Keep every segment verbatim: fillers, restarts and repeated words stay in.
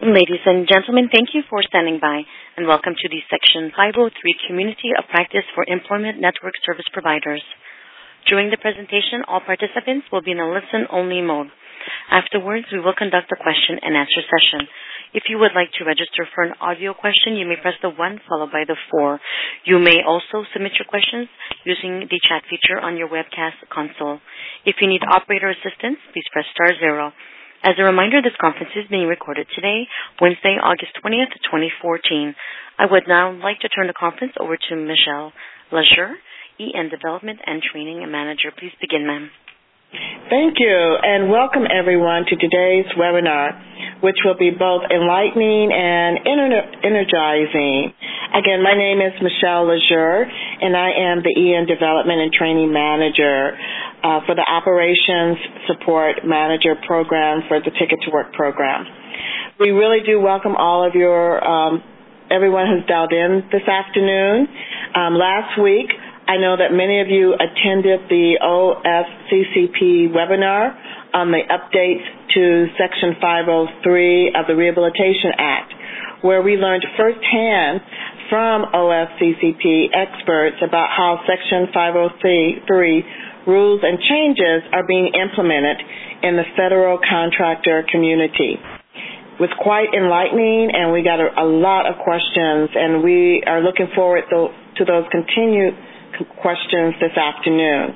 Ladies and gentlemen, thank you for standing by, and welcome to the Section five oh three Community of Practice for Employment Network Service Providers. During the presentation, all participants will be in a listen-only mode. Afterwards, we will conduct a question-and-answer session. If you would like to register for an audio question, you may press the one followed by the four. You may also submit your questions using the chat feature on your webcast console. If you need operator assistance, please press star zero. As a reminder, this conference is being recorded today, Wednesday, August twentieth, twenty fourteen. I would now like to turn the conference over to Michelle Lejeune, E N Development and Training Manager. Please begin, ma'am. Thank you, and welcome everyone to today's webinar, which will be both enlightening and ener- energizing. Again, my name is Michelle Lejeune, and I am the E N Development and Training Manager uh, for the Operations Support Manager Program for the Ticket to Work program. We really do welcome all of your, um, everyone who's dialed in this afternoon. Um, last week, I know that many of you attended the O F C C P webinar on the updates to Section five oh three of the Rehabilitation Act, where we learned firsthand from O F C C P experts about how Section five oh three rules and changes are being implemented in the federal contractor community. It was quite enlightening, and we got a, a lot of questions, and we are looking forward to, to those continued questions this afternoon.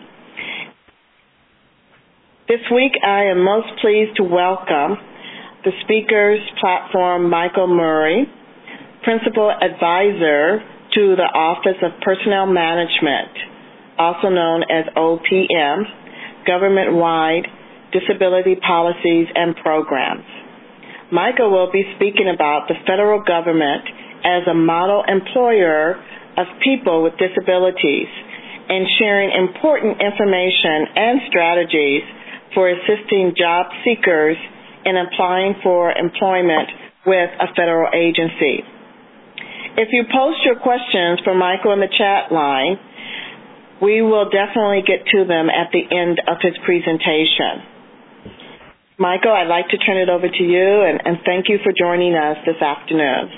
This week, I am most pleased to welcome the speakers platform Michael Murray, Principal Advisor to the Office of Personnel Management, also known as O P M, Government-Wide Disability Policies and Programs. Michael will be speaking about the federal government as a model employer of people with disabilities and sharing important information and strategies for assisting job seekers in applying for employment with a federal agency. If you post your questions for Michael in the chat line, we will definitely get to them at the end of his presentation. Michael, I'd like to turn it over to you, and, and thank you for joining us this afternoon.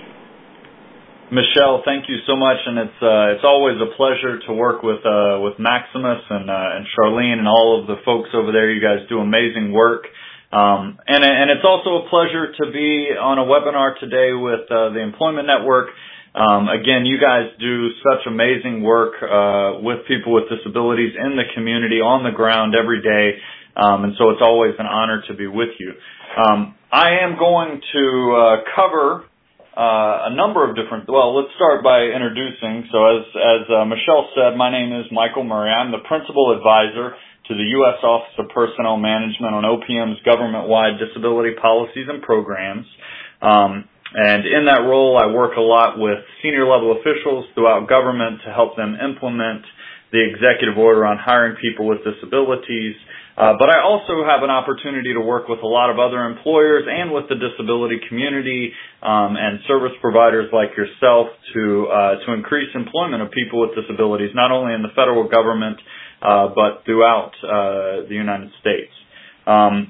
Michelle, thank you so much, and it's uh, it's always a pleasure to work with uh, with Maximus and uh, and Charlene and all of the folks over there. You guys do amazing work, um, and and it's also a pleasure to be on a webinar today with uh, the Employment Network. Um, again, you guys do such amazing work uh, with people with disabilities in the community on the ground every day, um, and so it's always an honor to be with you. Um, I am going to uh, cover. Uh, a number of different, well, let's start by introducing. So as, as uh, Michelle said, my name is Michael Murray. I'm the Principal Advisor to the U S Office of Personnel Management on O P M's government-wide disability policies and programs. Um, and in that role, I work a lot with senior-level officials throughout government to help them implement the executive order on hiring people with disabilities. Uh, but I also have an opportunity to work with a lot of other employers and with the disability community um, and service providers like yourself to uh, to increase employment of people with disabilities, not only in the federal government uh, but throughout uh, the United States. Um,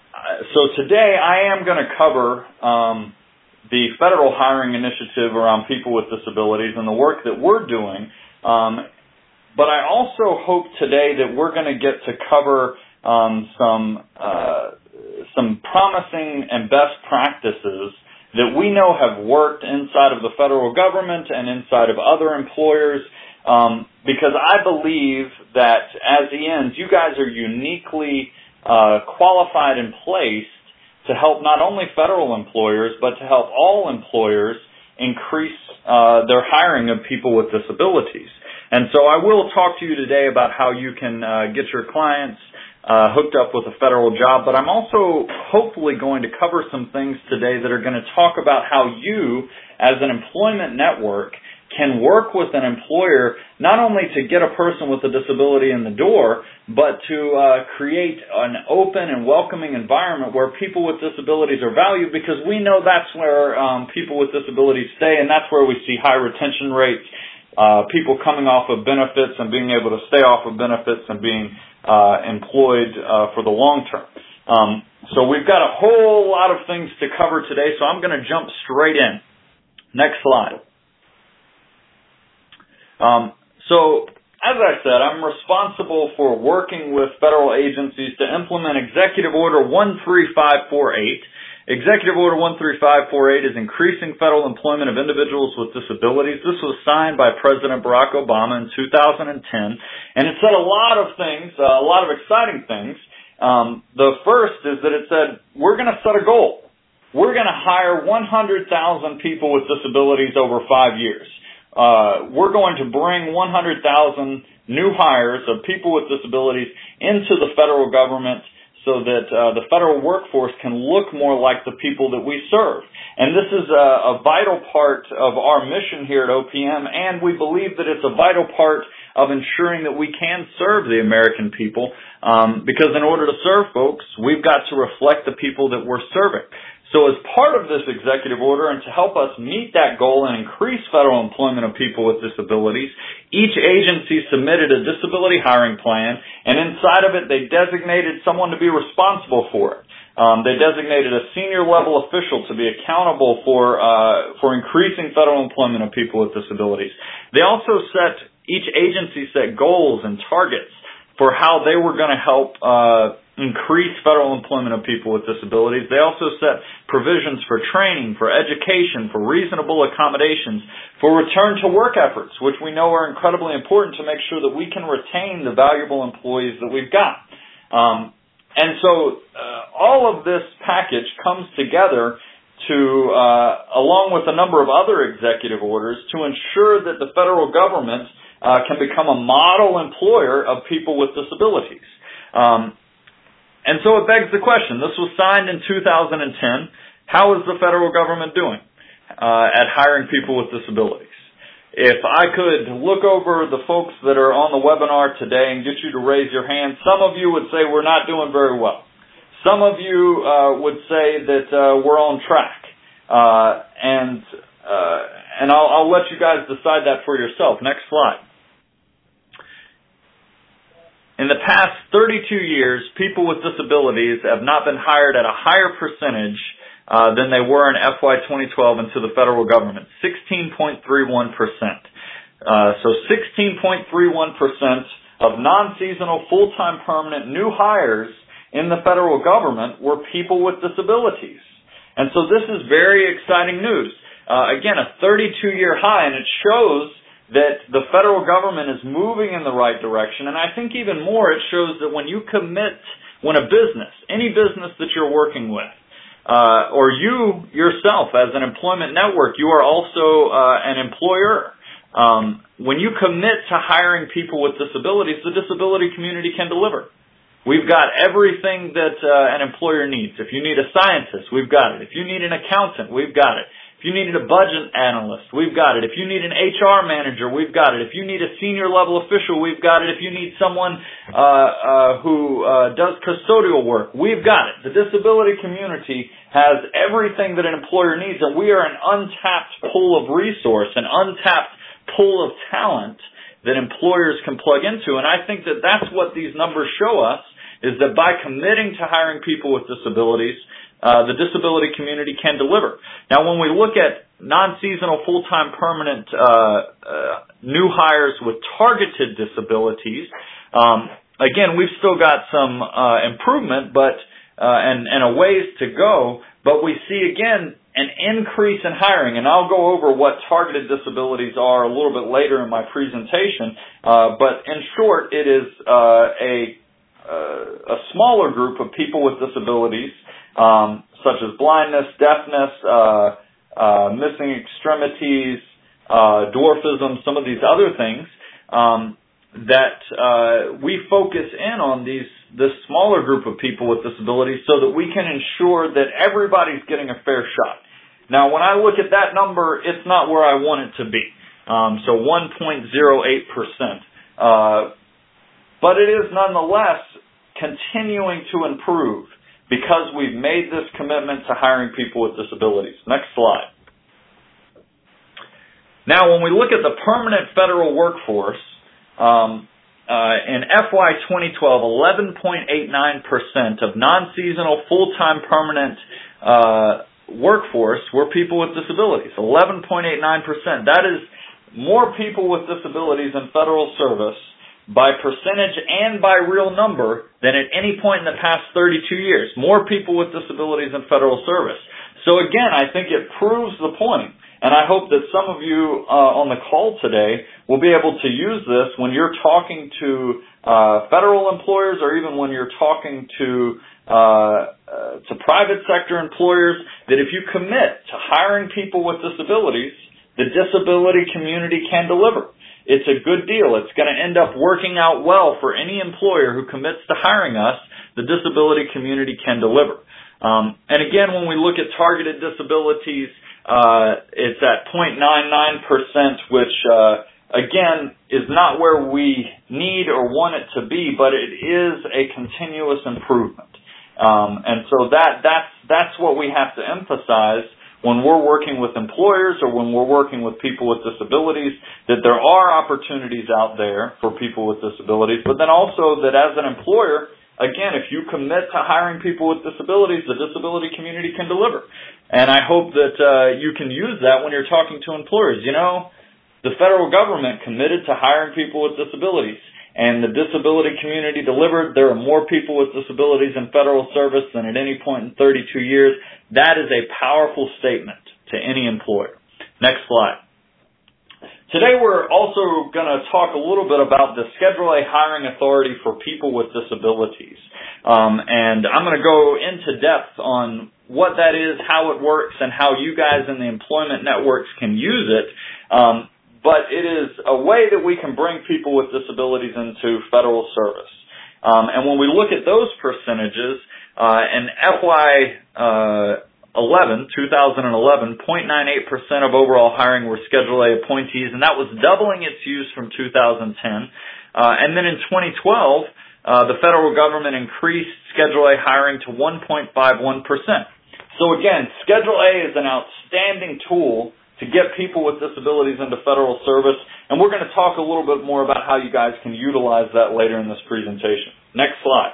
so today I am going to cover um, the federal hiring initiative around people with disabilities and the work that we're doing. Um, but I also hope today that we're going to get to cover Um, some uh, some promising and best practices that we know have worked inside of the federal government and inside of other employers, um, because I believe that as E Ns, you guys are uniquely uh, qualified and placed to help not only federal employers, but to help all employers increase uh, their hiring of people with disabilities. And so I will talk to you today about how you can uh, get your clients Uh, hooked up with a federal job, but I'm also hopefully going to cover some things today that are going to talk about how you, as an employment network, can work with an employer not only to get a person with a disability in the door, but to uh, create an open and welcoming environment where people with disabilities are valued, because we know that's where um, people with disabilities stay, and that's where we see high retention rates, uh, people coming off of benefits and being able to stay off of benefits and being Uh, employed uh, for the long term. Um, so we've got a whole lot of things to cover today, so I'm going to jump straight in. Next slide. Um, so, as I said, I'm responsible for working with federal agencies to implement Executive Order one three five four eight. Executive Order one three five four eight is increasing federal employment of individuals with disabilities. This was signed by President Barack Obama in two thousand ten, and it said a lot of things, uh, a lot of exciting things. Um, the first is that it said, we're going to set a goal. We're going to hire one hundred thousand people with disabilities over five years. Uh, we're going to bring one hundred thousand new hires of people with disabilities into the federal government so that uh, the federal workforce can look more like the people that we serve. And this is a, a vital part of our mission here at O P M, and we believe that it's a vital part of ensuring that we can serve the American people, um, because in order to serve folks, we've got to reflect the people that we're serving. So as part of this executive order and to help us meet that goal and increase federal employment of people with disabilities, each agency submitted a disability hiring plan, and inside of it they designated someone to be responsible for it. Um, they designated a senior level official to be accountable for uh, for increasing federal employment of people with disabilities. They also set, each agency set goals and targets for how they were going to help uh increase federal employment of people with disabilities. They also set provisions for training, for education, for reasonable accommodations, for return to work efforts, which we know are incredibly important to make sure that we can retain the valuable employees that we've got. Um, and so uh, all of this package comes together to, uh, along with a number of other executive orders, to ensure that the federal government uh, can become a model employer of people with disabilities. Um, And so it begs the question, this was signed in two thousand ten. How is the federal government doing uh, at hiring people with disabilities? If I could look over the folks that are on the webinar today and get you to raise your hand, some of you would say we're not doing very well. Some of you uh, would say that uh, we're on track. Uh, and uh, and I'll, I'll let you guys decide that for yourself. Next slide. In the past thirty-two years, people with disabilities have not been hired at a higher percentage uh, than they were in F Y twenty twelve into the federal government, sixteen point three one percent. Uh, so sixteen point three one percent of non-seasonal, full-time, permanent new hires in the federal government were people with disabilities. And so this is very exciting news. Uh, again, a thirty-two year high, and it shows that the federal government is moving in the right direction. And I think even more, it shows that when you commit, when a business, any business that you're working with, uh, or you yourself as an employment network, you are also uh, an employer. Um, when you commit to hiring people with disabilities, the disability community can deliver. We've got everything that uh, an employer needs. If you need a scientist, we've got it. If you need an accountant, we've got it. If you needed a budget analyst, we've got it. If you need an H R manager, we've got it. If you need a senior level official, we've got it. If you need someone uh, uh, who uh, does custodial work, we've got it. The disability community has everything that an employer needs, and we are an untapped pool of resource, an untapped pool of talent that employers can plug into. And I think that that's what these numbers show us, is that by committing to hiring people with disabilities, Uh, the disability community can deliver. Now, when we look at non-seasonal, full-time, permanent uh, uh, new hires with targeted disabilities, um, again, we've still got some uh, improvement, but uh, and, and a ways to go. But we see again an increase in hiring, and I'll go over what targeted disabilities are a little bit later in my presentation. Uh, but in short, it is uh, a uh, a smaller group of people with disabilities. Um, such as blindness, deafness, uh, uh, missing extremities, uh, dwarfism, some of these other things, um, that uh, we focus in on these this smaller group of people with disabilities so that we can ensure that everybody's getting a fair shot. Now, when I look at that number, it's not where I want it to be. Um, so one point zero eight percent. Uh, but it is nonetheless continuing to improve, because we've made this commitment to hiring people with disabilities. Next slide. Now, when we look at the permanent federal workforce, um, uh, in F Y twenty twelve, eleven point eight nine percent of non-seasonal full-time permanent uh, workforce were people with disabilities. eleven point eight nine percent. That is more people with disabilities in federal service by percentage and by real number than at any point in the past thirty-two years. More people with disabilities in federal service. So again, I think it proves the point, and I hope that some of you uh, on the call today will be able to use this when you're talking to uh, federal employers, or even when you're talking to uh, uh, to private sector employers, that if you commit to hiring people with disabilities, the disability community can deliver. It's a good deal. It's going to end up working out well for any employer who commits to hiring us. The disability community can deliver. Um, and again, when we look at targeted disabilities, uh, it's at zero point nine nine percent, which, uh, again, is not where we need or want it to be, but it is a continuous improvement. Um, and so that, that's, that's what we have to emphasize when we're working with employers or when we're working with people with disabilities, that there are opportunities out there for people with disabilities, but then also that as an employer, again, if you commit to hiring people with disabilities, the disability community can deliver. And I hope that uh, you can use that when you're talking to employers. You know, the federal government committed to hiring people with disabilities, and the disability community delivered. There are more people with disabilities in federal service than at any point in thirty-two years. That is a powerful statement to any employer. Next slide. Today we're also going to talk a little bit about the Schedule A hiring authority for people with disabilities. Um, and I'm going to go into depth on what that is, how it works, and how you guys in the employment networks can use it. Um, but it is a way that we can bring people with disabilities into federal service. Um, and when we look at those percentages, uh, in F Y uh, eleven, two thousand eleven, zero point nine eight percent of overall hiring were Schedule A appointees, and that was doubling its use from two thousand ten. Uh, and then in twenty twelve, uh, the federal government increased Schedule A hiring to one point five one percent. So again, Schedule A is an outstanding tool to get people with disabilities into federal service, and we're going to talk a little bit more about how you guys can utilize that later in this presentation. Next slide.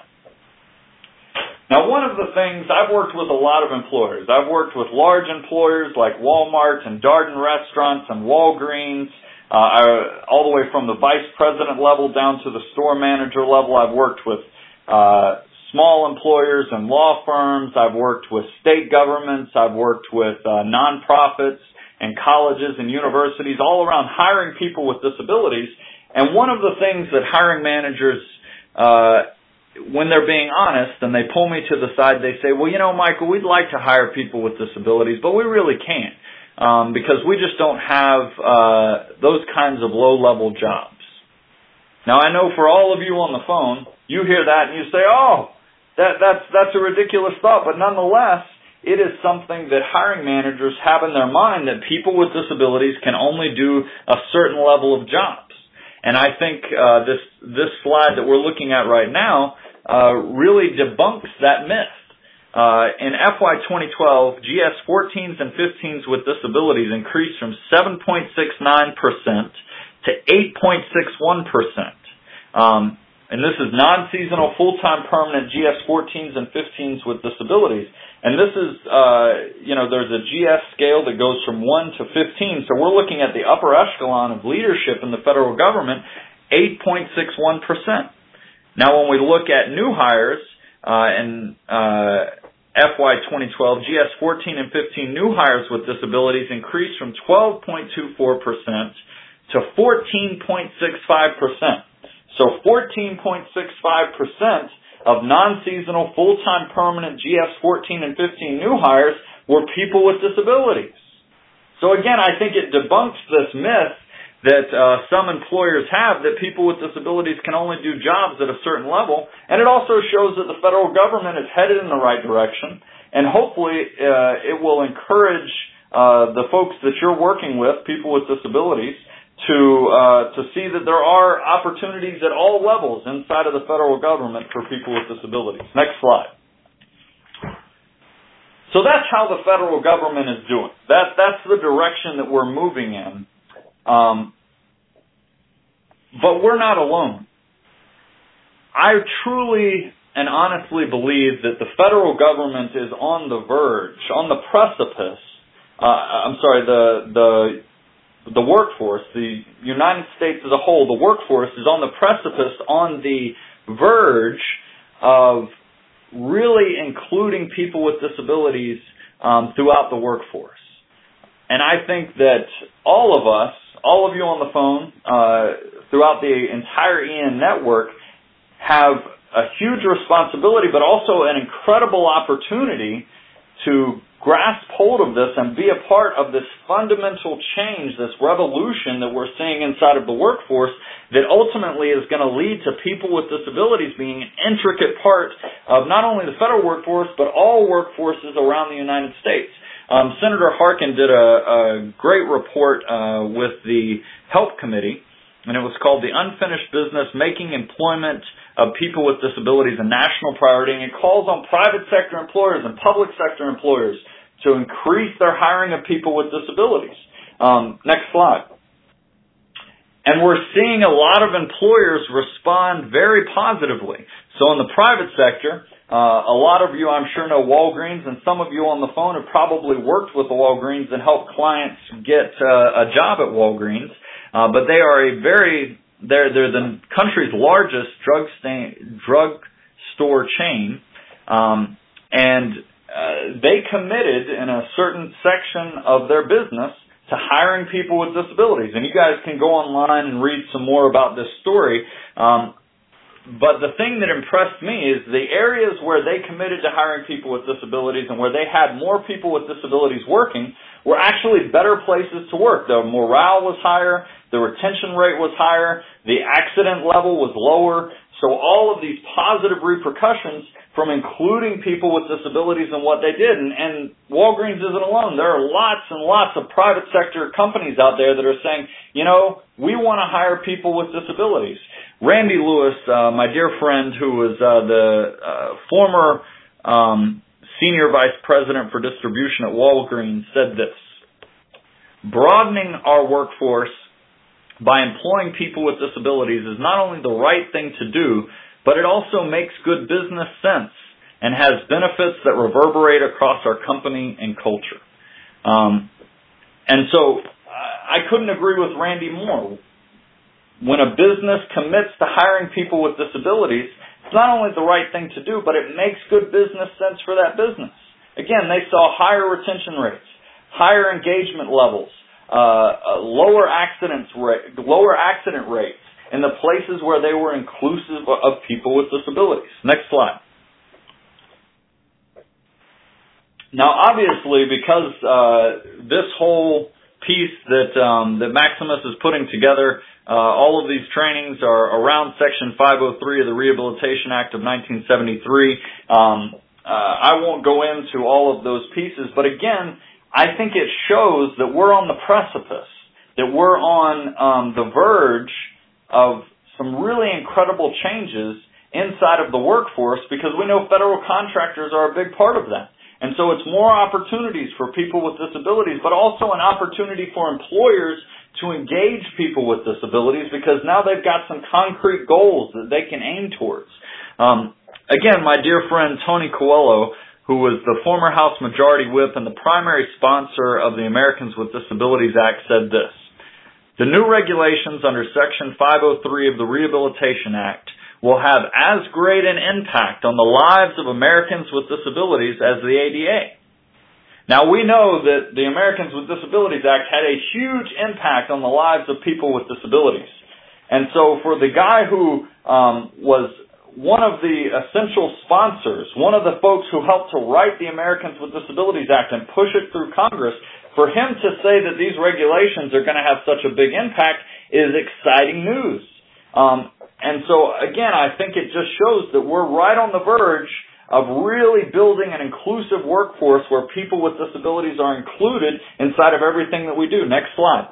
Now, one of the things, I've worked with a lot of employers. I've worked with large employers like Walmart and Darden Restaurants and Walgreens, uh, I, all the way from the vice president level down to the store manager level. I've worked with uh, small employers and law firms. I've worked with state governments. I've worked with uh, nonprofits and colleges and universities all around hiring people with disabilities. And one of the things that hiring managers uh when they're being honest and they pull me to the side, they say, well, you know, Michael, we'd like to hire people with disabilities, but we really can't um, because we just don't have uh, those kinds of low-level jobs. Now, I know for all of you on the phone, you hear that and you say, oh, that, that's, that's a ridiculous thought, but nonetheless, it is something that hiring managers have in their mind, that people with disabilities can only do a certain level of jobs. And I think uh, this this slide that we're looking at right now uh, really debunks that myth. Uh, in F Y twenty twelve, G S fourteens and fifteens with disabilities increased from seven point six nine percent to eight point six one percent. Um, and this is non-seasonal, full-time, permanent G S fourteens and fifteens with disabilities. And this is, uh, you know, there's a G S scale that goes from one to fifteen. So we're looking at the upper echelon of leadership in the federal government, eight point six one percent. Now, when we look at new hires uh, in uh, F Y twenty twelve, G S fourteen and fifteen new hires with disabilities increased from twelve point two four percent to fourteen point six five percent. So fourteen point six five percent of non-seasonal, full-time, permanent G S fourteen and fifteen new hires were people with disabilities. So again, I think it debunks this myth that uh, some employers have that people with disabilities can only do jobs at a certain level, and it also shows that the federal government is headed in the right direction, and hopefully uh, it will encourage uh, the folks that you're working with, people with disabilities, to uh, to see that there are opportunities at all levels inside of the federal government for people with disabilities. Next slide. So that's how the federal government is doing. That that's the direction that we're moving in. Um, but we're not alone. I truly and honestly believe that the federal government is on the verge, on the precipice. Uh, I'm sorry, the the the workforce, the United States as a whole, the workforce is on the precipice, on the verge of really including people with disabilities um, throughout the workforce. And I think that all of us, all of you on the phone, uh, throughout the entire E N network, have a huge responsibility, but also an incredible opportunity to grasp hold of this and be a part of this fundamental change, this revolution that we're seeing inside of the workforce that ultimately is going to lead to people with disabilities being an intricate part of not only the federal workforce, but all workforces around the United States. Um, Senator Harkin did a, a great report uh, with the Health Committee, and it was called The Unfinished Business, Making Employment of People with Disabilities a National Priority, and it calls on private sector employers and public sector employers to increase their hiring of people with disabilities. Um, next slide. And we're seeing a lot of employers respond very positively. So in the private sector, uh, a lot of you, I'm sure, know Walgreens, and some of you on the phone have probably worked with the Walgreens and helped clients get uh, a job at Walgreens. Uh, but they are a very, they're, they're the country's largest drug stain, drug store chain, um, and uh, they committed in a certain section of their business to hiring people with disabilities. And you guys can go online and read some more about this story. Um, but the thing that impressed me is the areas where they committed to hiring people with disabilities and where they had more people with disabilities working were actually better places to work. The morale was higher, the retention rate was higher, the accident level was lower. So all of these positive repercussions from including people with disabilities in what they did. And, and Walgreens isn't alone. There are lots and lots of private sector companies out there that are saying, you know, we want to hire people with disabilities. Randy Lewis, uh, my dear friend, who was uh, the uh, former um, Senior Vice President for Distribution at Walgreens, said this: broadening our workforce by employing people with disabilities is not only the right thing to do, but it also makes good business sense and has benefits that reverberate across our company and culture. Um, and so I couldn't agree with Randy more. When a business commits to hiring people with disabilities, it's not only the right thing to do, but it makes good business sense for that business. Again, they saw higher retention rates, higher engagement levels, uh, lower accidents rate, lower accident rates in the places where they were inclusive of people with disabilities. Next slide. Now, obviously, because uh, this whole piece that um, that Maximus is putting together, uh, all of these trainings are around Section five oh three of the Rehabilitation Act of nineteen seventy-three. Um, uh, I won't go into all of those pieces, but again, I think it shows that we're on the precipice, that we're on um, the verge of some really incredible changes inside of the workforce, because we know federal contractors are a big part of that. And so it's more opportunities for people with disabilities, but also an opportunity for employers to engage people with disabilities, because now they've got some concrete goals that they can aim towards. Um, again, my dear friend Tony Coelho, who was the former House Majority Whip and the primary sponsor of the Americans with Disabilities Act, said this: the new regulations under Section five oh three of the Rehabilitation Act will have as great an impact on the lives of Americans with disabilities as the A D A. Now, we know that the Americans with Disabilities Act had a huge impact on the lives of people with disabilities. And so for the guy who um, was one of the essential sponsors, one of the folks who helped to write the Americans with Disabilities Act and push it through Congress, for him to say that these regulations are going to have such a big impact is exciting news. Um, and so, again, I think it just shows that we're right on the verge of really building an inclusive workforce where people with disabilities are included inside of everything that we do. Next slide.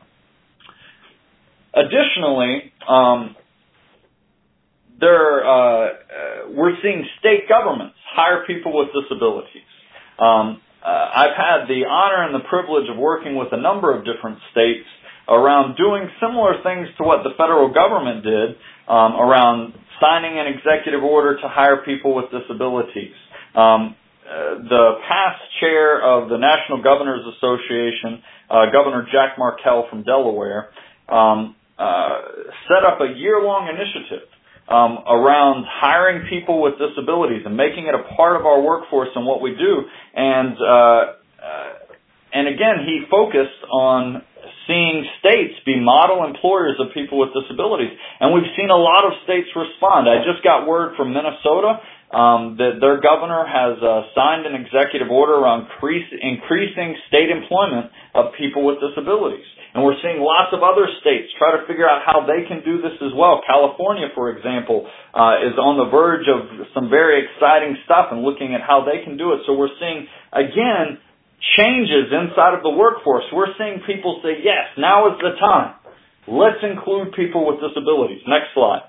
Additionally, um, there, uh, uh, we're seeing state governments hire people with disabilities. Um, uh, I've had the honor and the privilege of working with a number of different states around doing similar things to what the federal government did um, around signing an executive order to hire people with disabilities. Um, uh, the past chair of the National Governors Association, uh, Governor Jack Markell from Delaware, um, uh, set up a year-long initiative um, around hiring people with disabilities and making it a part of our workforce and what we do. And uh, uh, and again, he focused on seeing states be model employers of people with disabilities. And we've seen a lot of states respond. I just got word from Minnesota um, that their governor has uh, signed an executive order around increase, increasing state employment of people with disabilities. And we're seeing lots of other states try to figure out how they can do this as well. California, for example, uh, is on the verge of some very exciting stuff and looking at how they can do it. So we're seeing, again, changes inside of the workforce. We're seeing people say, yes, now is the time. Let's include people with disabilities. Next slide.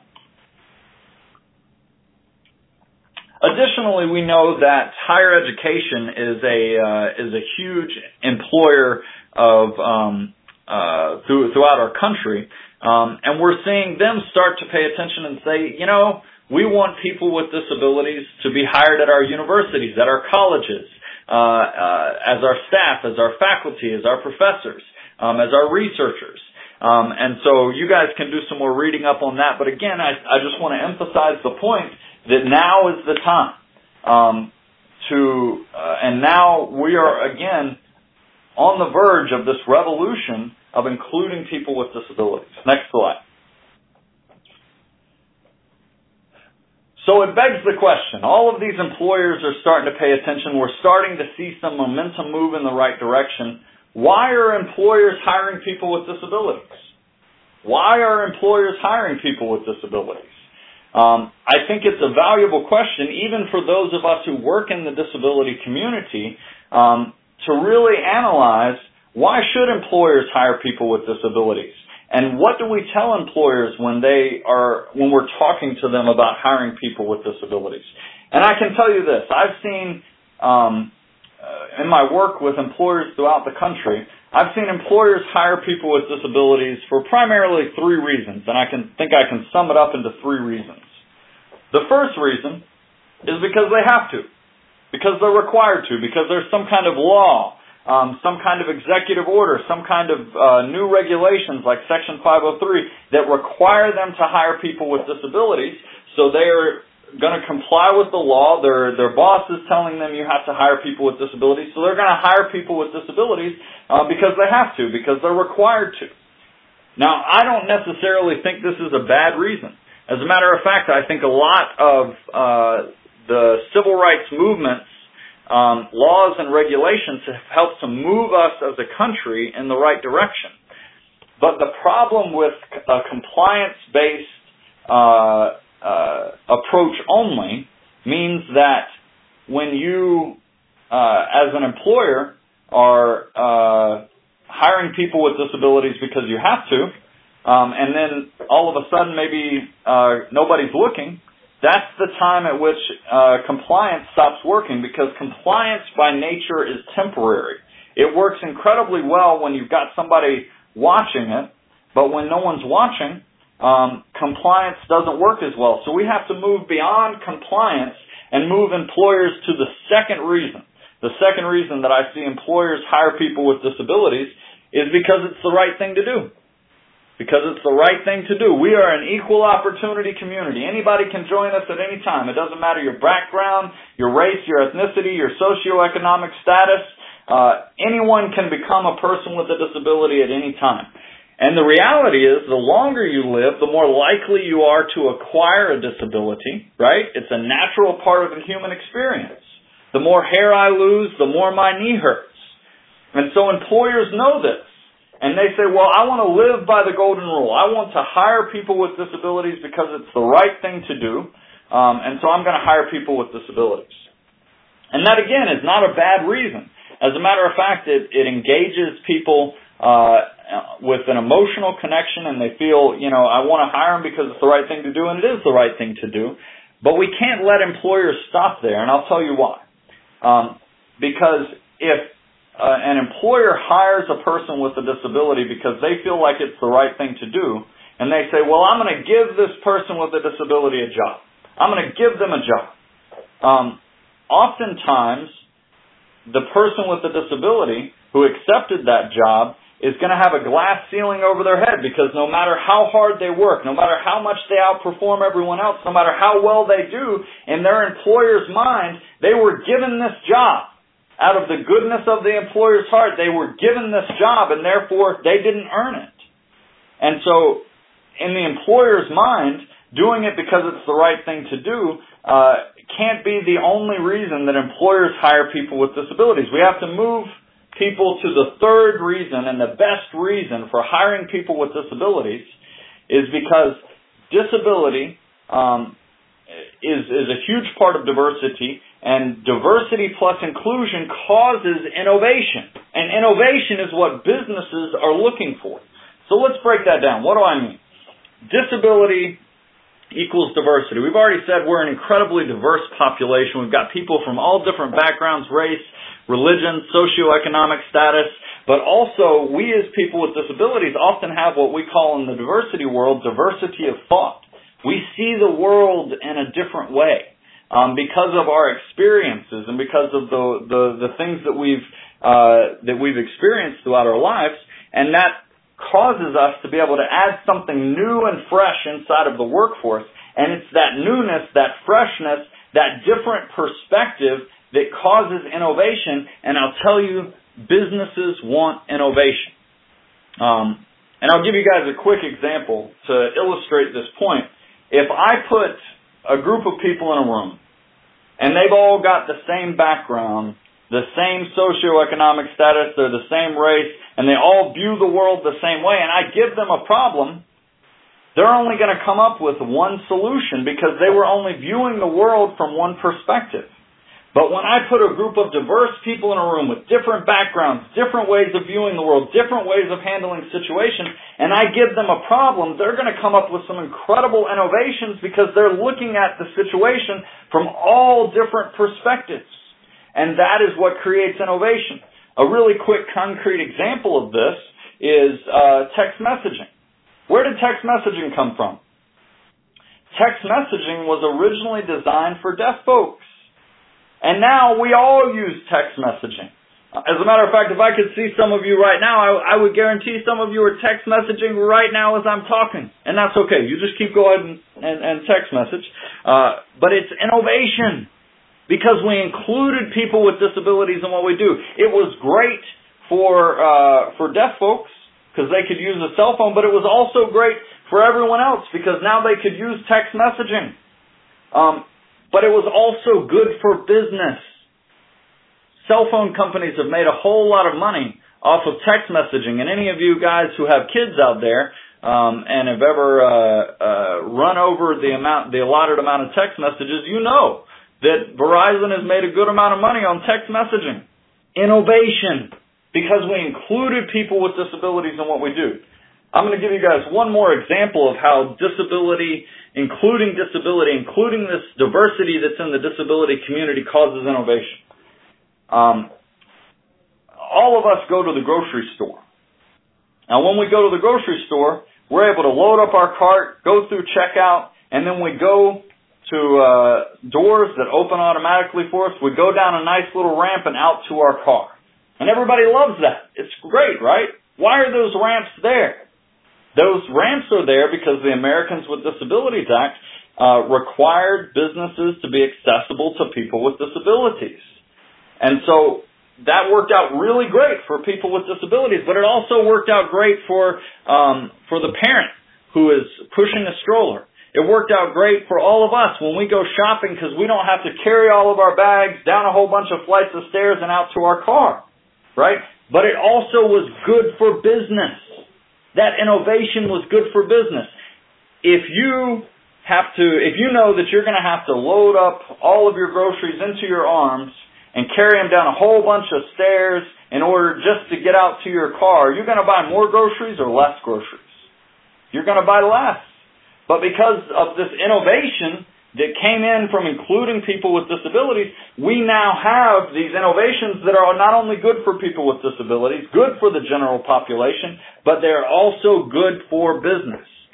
Additionally, we know that higher education is a uh, is a huge employer of um, uh, through, throughout our country, um, and we're seeing them start to pay attention and say, you know, we want people with disabilities to be hired at our universities, at our colleges. Uh, uh, as our staff, as our faculty, as our professors, um, as our researchers. Um, and so you guys can do some more reading up on that. But again, I, I just want to emphasize the point that now is the time um, to, uh, and now we are, again, on the verge of this revolution of including people with disabilities. Next slide. So it begs the question, all of these employers are starting to pay attention. We're starting to see some momentum move in the right direction. Why are employers hiring people with disabilities? Why are employers hiring people with disabilities? Um, I think it's a valuable question, even for those of us who work in the disability community, um, to really analyze why should employers hire people with disabilities? And what do we tell employers when they are, when we're talking to them about hiring people with disabilities? And I can tell you this, I've seen, um, uh, in my work with employers throughout the country, I've seen employers hire people with disabilities for primarily three reasons, and I can think I can sum it up into three reasons. The first reason is because they have to, because they're required to, because there's some kind of law, Um, some kind of executive order, some kind of uh, new regulations like Section five oh three that require them to hire people with disabilities. So they are going to comply with the law. Their their boss is telling them you have to hire people with disabilities. So they're going to hire people with disabilities uh, because they have to, because they're required to. Now, I don't necessarily think this is a bad reason. As a matter of fact, I think a lot of uh, the civil rights movements, Um, laws and regulations have helped to move us as a country in the right direction. But the problem with a compliance-based uh, uh, approach only means that when you, uh, as an employer, are uh, hiring people with disabilities because you have to, um, and then all of a sudden maybe uh, nobody's looking, that's the time at which uh, compliance stops working, because compliance by nature is temporary. It works incredibly well when you've got somebody watching it, but when no one's watching, um, compliance doesn't work as well. So we have to move beyond compliance and move employers to the second reason. The second reason that I see employers hire people with disabilities is because it's the right thing to do. Because it's the right thing to do. We are an equal opportunity community. Anybody can join us at any time. It doesn't matter your background, your race, your ethnicity, your socioeconomic status. Uh, anyone can become a person with a disability at any time. And the reality is, the longer you live, the more likely you are to acquire a disability, right? It's a natural part of the human experience. The more hair I lose, the more my knee hurts. And so employers know this. And they say, well, I want to live by the golden rule. I want to hire people with disabilities because it's the right thing to do. Um, and so I'm going to hire people with disabilities. And that, again, is not a bad reason. As a matter of fact, it, it engages people uh, with an emotional connection, and they feel, you know, I want to hire them because it's the right thing to do, and it is the right thing to do. But we can't let employers stop there, and I'll tell you why. Um, because if Uh, an employer hires a person with a disability because they feel like it's the right thing to do, and they say, well, I'm going to give this person with a disability a job. I'm going to give them a job. Um, oftentimes, the person with the disability who accepted that job is going to have a glass ceiling over their head, because no matter how hard they work, no matter how much they outperform everyone else, no matter how well they do, in their employer's mind, they were given this job. Out of the goodness of the employer's heart, they were given this job, and therefore they didn't earn it. And so, in the employer's mind, doing it because it's the right thing to do uh, can't be the only reason that employers hire people with disabilities. We have to move people to the third reason, and the best reason for hiring people with disabilities is because disability um, is, is a huge part of diversity, and diversity plus inclusion causes innovation. And innovation is what businesses are looking for. So let's break that down. What do I mean? Disability equals diversity. We've already said we're an incredibly diverse population. We've got people from all different backgrounds, race, religion, socioeconomic status, but also we as people with disabilities often have what we call in the diversity world diversity of thought. We see the world in a different way um, because of our experiences and because of the the, the things that we've uh, that we've experienced throughout our lives, and that causes us to be able to add something new and fresh inside of the workforce. And it's that newness, that freshness, that different perspective that causes innovation, and I'll tell you, businesses want innovation. Um, and I'll give you guys a quick example to illustrate this point. If I put a group of people in a room, and they've all got the same background, the same socioeconomic status, they're the same race, and they all view the world the same way, and I give them a problem, they're only going to come up with one solution because they were only viewing the world from one perspective. But when I put a group of diverse people in a room with different backgrounds, different ways of viewing the world, different ways of handling situations, and I give them a problem, they're going to come up with some incredible innovations because they're looking at the situation from all different perspectives. And that is what creates innovation. A really quick, concrete example of this is uh, text messaging. Where did text messaging come from? Text messaging was originally designed for deaf folks. And now we all use text messaging. As a matter of fact, if I could see some of you right now, I, I would guarantee some of you are text messaging right now as I'm talking. And that's okay. You just keep going and, and, and text message. Uh, but it's innovation because we included people with disabilities in what we do. It was great for uh, for deaf folks because they could use a cell phone, but it was also great for everyone else because now they could use text messaging. Um, But it was also good for business. Cell phone companies have made a whole lot of money off of text messaging. And any of you guys who have kids out there um, and have ever uh, uh, run over the amount, the allotted amount of text messages, you know that Verizon has made a good amount of money on text messaging. Innovation, because we included people with disabilities in what we do. I'm going to give you guys one more example of how disability, including disability, including this diversity that's in the disability community causes innovation. Um, all of us go to the grocery store. Now, when we go to the grocery store, we're able to load up our cart, go through checkout, and then we go to uh, doors that open automatically for us. We go down a nice little ramp and out to our car. And everybody loves that. It's great, right? Why are those ramps there? Those ramps are there because the Americans with Disabilities Act uh, required businesses to be accessible to people with disabilities. And so that worked out really great for people with disabilities, but it also worked out great for um, for the parent who is pushing a stroller. It worked out great for all of us when we go shopping because we don't have to carry all of our bags down a whole bunch of flights of stairs and out to our car, right? But it also was good for business. That innovation was good for business. If you have to, if you know that you're going to have to load up all of your groceries into your arms and carry them down a whole bunch of stairs in order just to get out to your car, you're going to buy more groceries or less groceries? You're going to buy less. But because of this innovation that came in from including people with disabilities, we now have these innovations that are not only good for people with disabilities, good for the general population, but they're also good for business.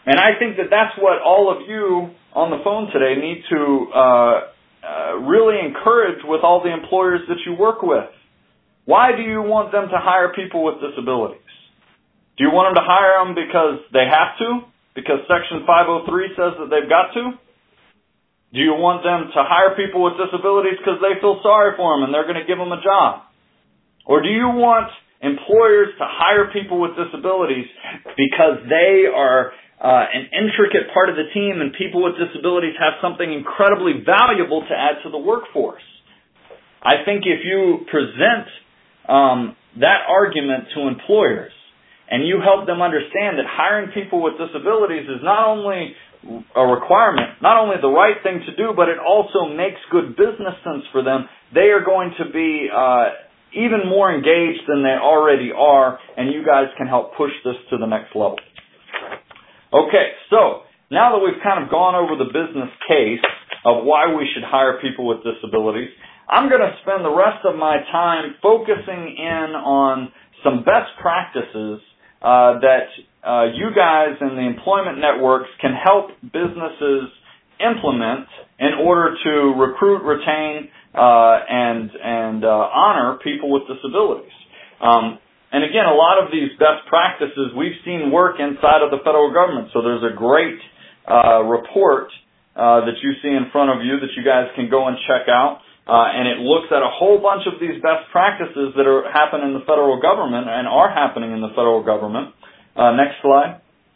And I think that that's what all of you on the phone today need to uh, uh, really encourage with all the employers that you work with. Why do you want them to hire people with disabilities? Do you want them to hire them because they have to? Because Section five oh three says that they've got to? Do you want them to hire people with disabilities because they feel sorry for them and they're going to give them a job? Or do you want employers to hire people with disabilities because they are uh, an intricate part of the team and people with disabilities have something incredibly valuable to add to the workforce? I think if you present um, that argument to employers and you help them understand that hiring people with disabilities is not only a requirement, not only the right thing to do, but it also makes good business sense for them, they are going to be uh, even more engaged than they already are, and you guys can help push this to the next level. Okay, so now that we've kind of gone over the business case of why we should hire people with disabilities, I'm going to spend the rest of my time focusing in on some best practices uh, that uh, you guys in the employment networks can help businesses implement in order to recruit, retain, uh, and and uh, honor people with disabilities. Um, and again, a lot of these best practices we've seen work inside of the federal government. So there's a great uh, report uh, that you see in front of you that you guys can go and check out. Uh, and it looks at a whole bunch of these best practices that are happening in the federal government and are happening in the federal government. Uh, next slide.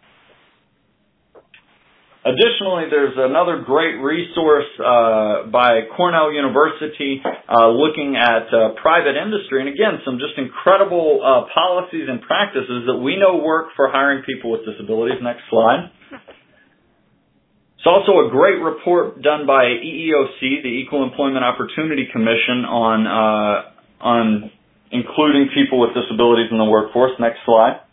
Additionally, there's another great resource uh, by Cornell University uh, looking at uh, private industry. And again, some just incredible uh, policies and practices that we know work for hiring people with disabilities. Next slide. It's also a great report done by E E O C, the Equal Employment Opportunity Commission, on uh, on including people with disabilities in the workforce. Next slide.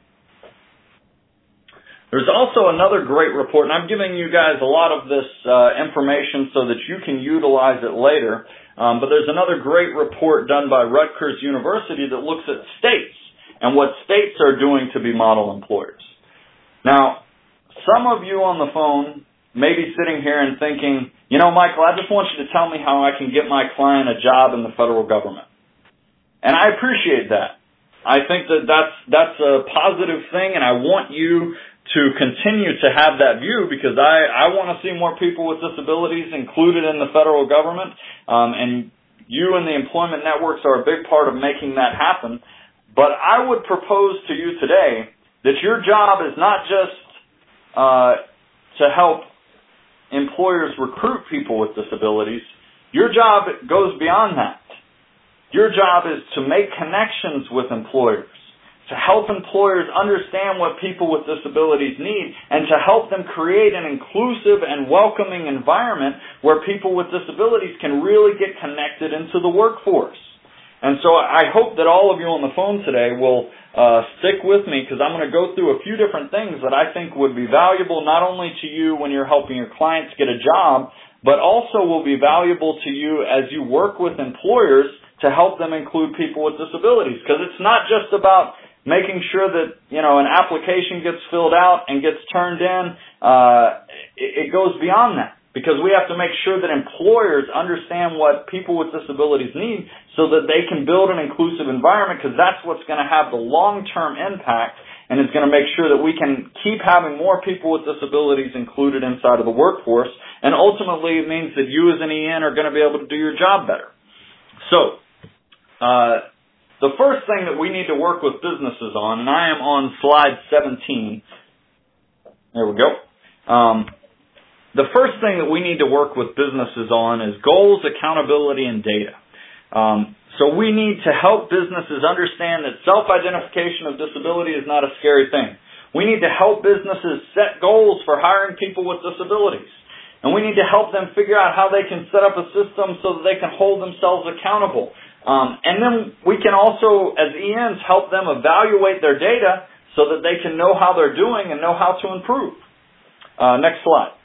There's also another great report, and I'm giving you guys a lot of this uh, information so that you can utilize it later, um, but there's another great report done by Rutgers University that looks at states and what states are doing to be model employers. Now, some of you on the phone may be sitting here and thinking, you know, Michael, I just want you to tell me how I can get my client a job in the federal government. And I appreciate that. I think that that's, that's a positive thing, and I want you to continue to have that view because I, I want to see more people with disabilities included in the federal government, um, and you and the employment networks are a big part of making that happen. But I would propose to you today that your job is not just uh, to help employers recruit people with disabilities. Your job goes beyond that. Your job is to make connections with employers, to help employers understand what people with disabilities need, and to help them create an inclusive and welcoming environment where people with disabilities can really get connected into the workforce. And so I hope that all of you on the phone today will uh, stick with me because I'm going to go through a few different things that I think would be valuable not only to you when you're helping your clients get a job, but also will be valuable to you as you work with employers to help them include people with disabilities. Because it's not just about making sure that, you know, an application gets filled out and gets turned in. Uh, it, it goes beyond that because we have to make sure that employers understand what people with disabilities need so that they can build an inclusive environment because that's what's going to have the long-term impact and is going to make sure that we can keep having more people with disabilities included inside of the workforce. And ultimately, it means that you as an E N are going to be able to do your job better. So, uh, the first thing that we need to work with businesses on, and I am on slide seventeen. There we go. Um, the first thing that we need to work with businesses on is goals, accountability, and data. Um, so we need to help businesses understand that self-identification of disability is not a scary thing. We need to help businesses set goals for hiring people with disabilities. And we need to help them figure out how they can set up a system so that they can hold themselves accountable. Um, and then we can also, as E Ns, help them evaluate their data so that they can know how they're doing and know how to improve. Uh, next slide.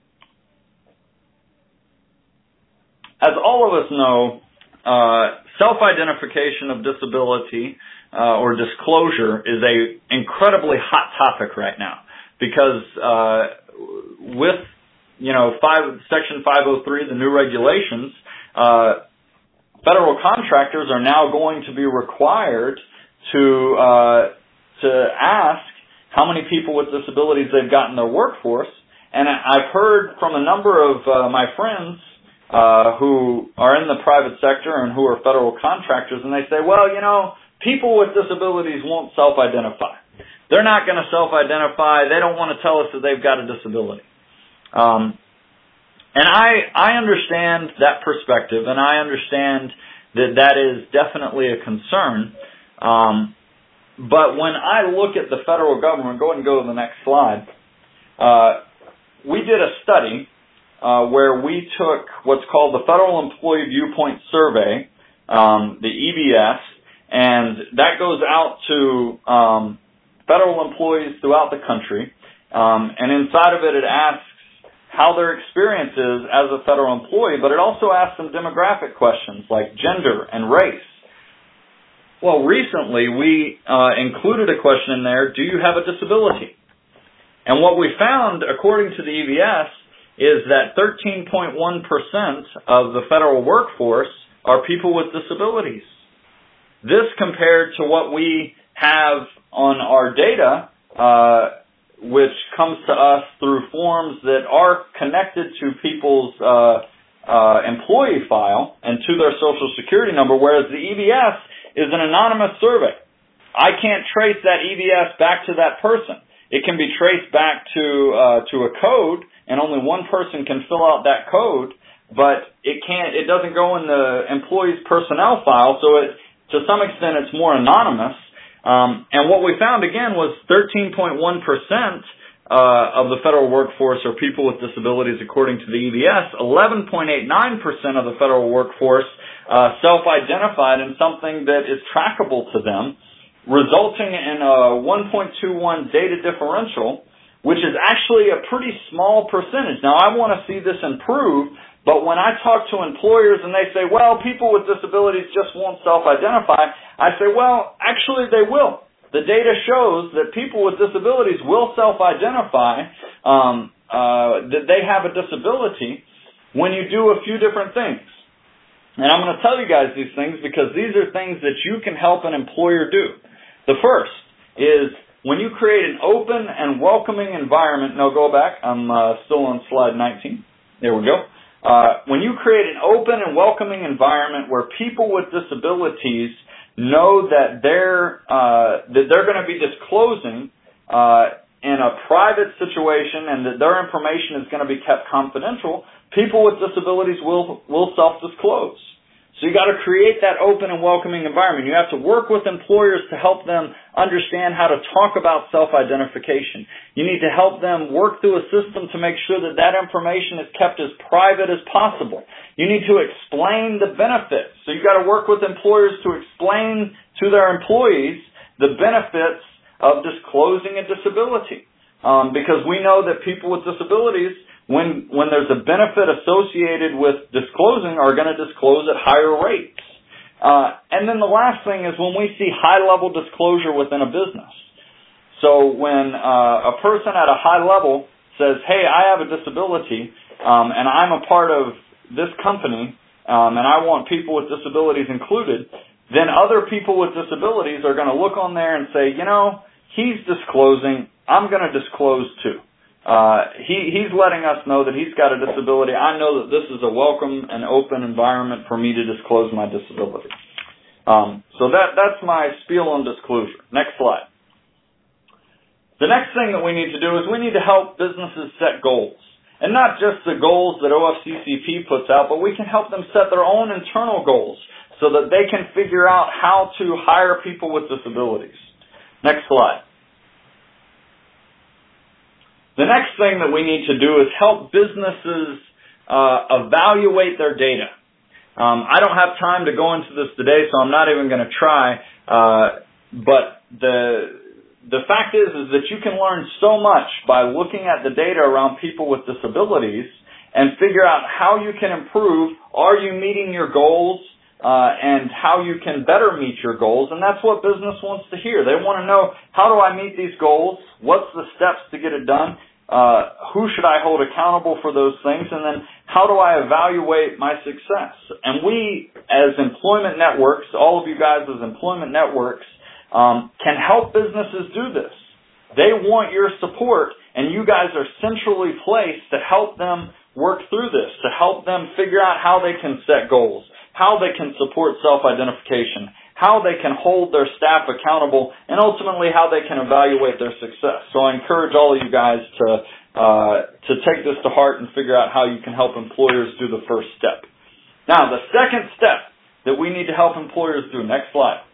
As all of us know, uh, self-identification of disability uh, or disclosure is a incredibly hot topic right now. because uh, with, you know, five, Section five oh three, the new regulations, uh, federal contractors are now going to be required to uh, to ask how many people with disabilities they've got in their workforce. And I've heard from a number of uh, my friends uh, who are in the private sector and who are federal contractors, and they say, well, you know, people with disabilities won't self-identify. They're not going to self-identify. They don't want to tell us that they've got a disability. Um, And I, I understand that perspective, and I understand that that is definitely a concern. Um, but when I look at the federal government, go ahead and go to the next slide. Uh, we did a study uh, where we took what's called the Federal Employee Viewpoint Survey, um, the E V S, and that goes out to um, federal employees throughout the country. Um, and inside of it, it asks how their experience is as a federal employee, but it also asks some demographic questions like gender and race. Well, recently we uh, included a question in there, do you have a disability? And what we found, according to the E V S, is that thirteen point one percent of the federal workforce are people with disabilities. This compared to what we have on our data, uh, which comes to us through forms that are connected to people's uh, uh, employee file and to their Social Security number, whereas the E V S is an anonymous survey. I can't trace that E V S back to that person. It can be traced back to uh, to a code, and only one person can fill out that code, but it can't. It doesn't go in the employee's personnel file, so it to some extent it's more anonymous. Um, and what we found, again, was thirteen point one percent uh, of the federal workforce are people with disabilities, according to the E V S. eleven point eight nine percent of the federal workforce uh, self-identified in something that is trackable to them, resulting in a one point two one data differential, which is actually a pretty small percentage. Now, I want to see this improve, but when I talk to employers and they say, well, people with disabilities just won't self-identify, I say, well, actually they will. The data shows that people with disabilities will self-identify um, uh, that they have a disability when you do a few different things. And I'm going to tell you guys these things because these are things that you can help an employer do. The first is when you create an open and welcoming environment. No, go back. I'm uh, still on slide nineteen. There we go. Uh, when you create an open and welcoming environment where people with disabilities know that they're uh, that they're going to be disclosing uh, in a private situation and that their information is going to be kept confidential, people with disabilities will will self-disclose. So you got to create that open and welcoming environment. You have to work with employers to help them understand how to talk about self-identification. You need to help them work through a system to make sure that that information is kept as private as possible. You need to explain the benefits. So you got to work with employers to explain to their employees the benefits of disclosing a disability. Um, because we know that people with disabilities, when when there's a benefit associated with disclosing, are going to disclose at higher rates. Uh, and then the last thing is when we see high-level disclosure within a business. So when uh, a person at a high level says, hey, I have a disability, um, and I'm a part of this company, um, and I want people with disabilities included, then other people with disabilities are going to look on there and say, you know, he's disclosing, I'm going to disclose too. Uh, he, he's letting us know that he's got a disability. I know that this is a welcome and open environment for me to disclose my disability. Um, so that, that's my spiel on disclosure. Next slide. The next thing that we need to do is we need to help businesses set goals. And not just the goals that O F C C P puts out, but we can help them set their own internal goals so that they can figure out how to hire people with disabilities. Next slide. The next thing that we need to do is help businesses uh, evaluate their data. Um, I don't have time to go into this today, so I'm not even going to try. Uh, but the the fact is, is that you can learn so much by looking at the data around people with disabilities and figure out how you can improve. Are you meeting your goals? uh, and how you can better meet your goals. And that's what business wants to hear. They want to know, how do I meet these goals? What's the steps to get it done? Uh, who should I hold accountable for those things? And then how do I evaluate my success? And we, as employment networks, all of you guys as employment networks, um, can help businesses do this. They want your support, and you guys are centrally placed to help them work through this, to help them figure out how they can set goals, how they can support self-identification, how they can hold their staff accountable, and ultimately how they can evaluate their success. So I encourage all of you guys to uh, to take this to heart and figure out how you can help employers do the first step. Now, the second step that we need to help employers do, next slide,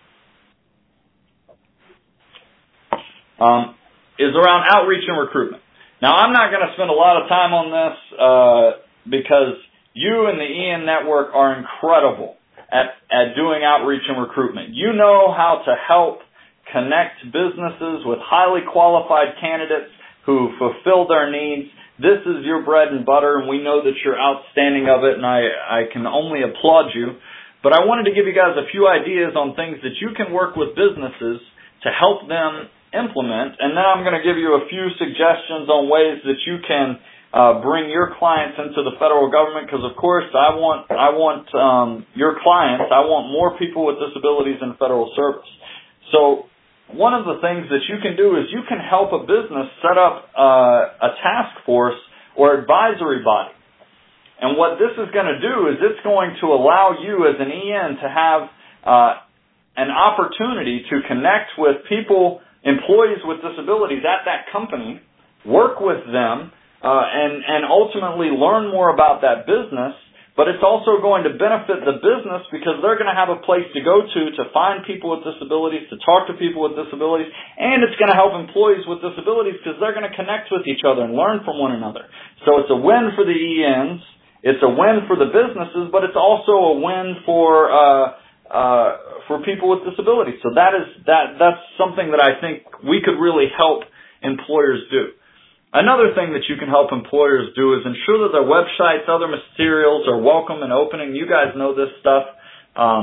Um, is around outreach and recruitment. Now, I'm not going to spend a lot of time on this uh, because you and the E N Network are incredible at, at doing outreach and recruitment. You know how to help connect businesses with highly qualified candidates who fulfill their needs. This is your bread and butter, and we know that you're outstanding of it, and I, I can only applaud you. But I wanted to give you guys a few ideas on things that you can work with businesses to help them implement, and then I'm going to give you a few suggestions on ways that you can uh, bring your clients into the federal government, because of course I want I want um, your clients, I want more people with disabilities in federal service. So one of the things that you can do is you can help a business set up uh, a task force or advisory body. And what this is going to do is it's going to allow you as an E N to have uh, an opportunity to connect with people, employees with disabilities at that company, work with them, uh, and, and ultimately learn more about that business. But it's also going to benefit the business because they're going to have a place to go to to find people with disabilities, to talk to people with disabilities, and it's going to help employees with disabilities because they're going to connect with each other and learn from one another. So it's a win for the E Ns, it's a win for the businesses, but it's also a win for uh Uh, for people with disabilities. So that is that that's something that I think we could really help employers do. Another thing that you can help employers do is ensure that their websites, other materials are welcome and opening. You guys know this stuff. Um,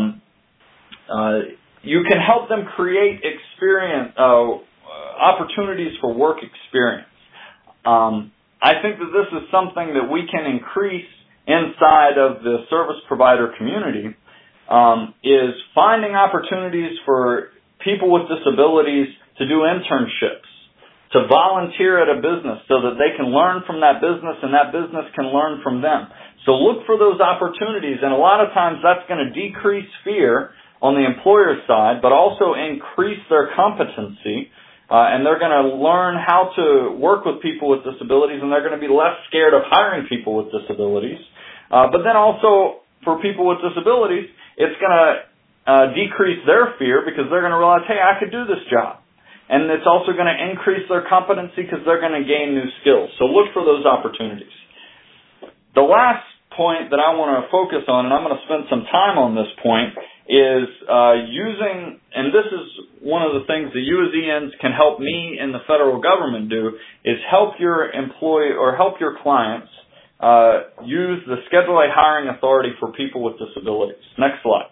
uh, you can help them create experience uh, opportunities for work experience. Um, I think that this is something that we can increase inside of the service provider community. Um, is finding opportunities for people with disabilities to do internships, to volunteer at a business so that they can learn from that business and that business can learn from them. So look for those opportunities, and a lot of times that's going to decrease fear on the employer side, but also increase their competency, uh, and they're going to learn how to work with people with disabilities, and they're going to be less scared of hiring people with disabilities. Uh, but then also for people with disabilities, it's going to uh, decrease their fear because they're going to realize, hey, I could do this job. And it's also going to increase their competency because they're going to gain new skills. So look for those opportunities. The last point that I want to focus on, and I'm going to spend some time on this point, is uh, using, and this is one of the things that you as E Ns can help me and the federal government do, is help your employee or help your clients Uh, use the Schedule A hiring authority for people with disabilities. Next slide.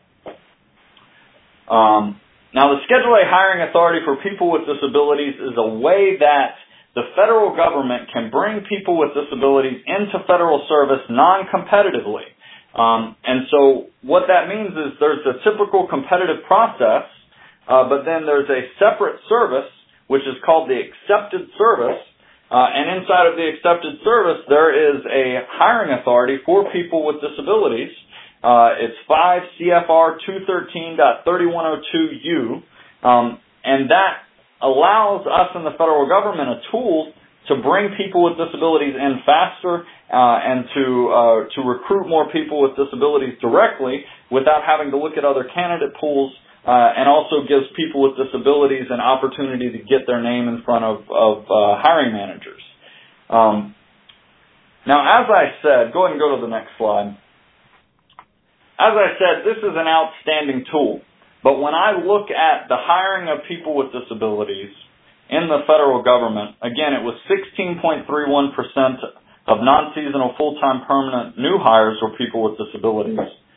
Um, now, the Schedule A hiring authority for people with disabilities is a way that the federal government can bring people with disabilities into federal service non-competitively. Um, and so what that means is there's a typical competitive process, uh, but then there's a separate service, which is called the accepted service. Uh, and inside of the accepted service, there is a hiring authority for people with disabilities. Uh, it's five C F R two thirteen point thirty-one oh two U, um, and that allows us in the federal government a tool to bring people with disabilities in faster uh, and to uh, to recruit more people with disabilities directly without having to look at other candidate pools. Uh, and also gives people with disabilities an opportunity to get their name in front of, of uh, hiring managers. Um, now, as I said, go ahead and go to the next slide. As I said, this is an outstanding tool. But when I look at the hiring of people with disabilities in the federal government, again, it was sixteen point three one percent of non-seasonal full-time permanent new hires were people with disabilities.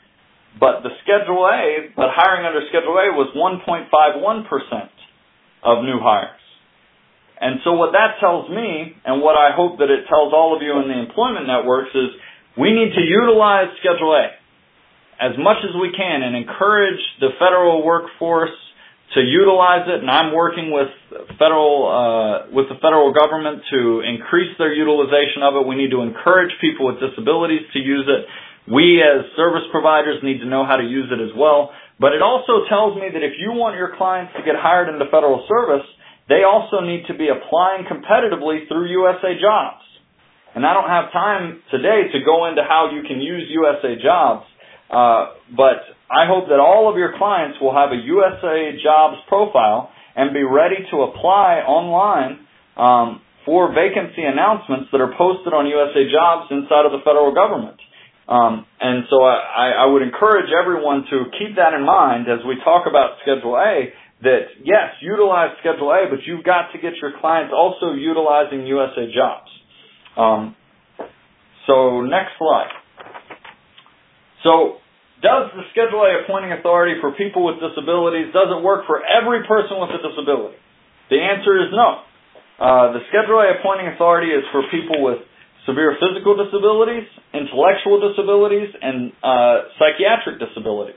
but the Schedule A, but hiring under Schedule A was one point five one percent of new hires. And so what that tells me, and what I hope that it tells all of you in the employment networks, is we need to utilize Schedule A as much as we can and encourage the federal workforce to utilize it. And I'm working with federal uh, with the federal government to increase their utilization of it. We need to encourage people with disabilities to use it. We as service providers need to know how to use it as well. But it also tells me that if you want your clients to get hired into federal service, they also need to be applying competitively through U S A Jobs. And I don't have time today to go into how you can use U S A Jobs, uh, but I hope that all of your clients will have a U S A Jobs profile and be ready to apply online um, for vacancy announcements that are posted on U S A Jobs inside of the federal government. Um, and so I, I would encourage everyone to keep that in mind as we talk about Schedule A, that yes, utilize Schedule A, but you've got to get your clients also utilizing U S A Jobs. Um, so next slide. So does the Schedule A appointing authority for people with disabilities, does it work for every person with a disability? The answer is no. Uh, the Schedule A appointing authority is for people with severe physical disabilities, intellectual disabilities, and uh, psychiatric disabilities.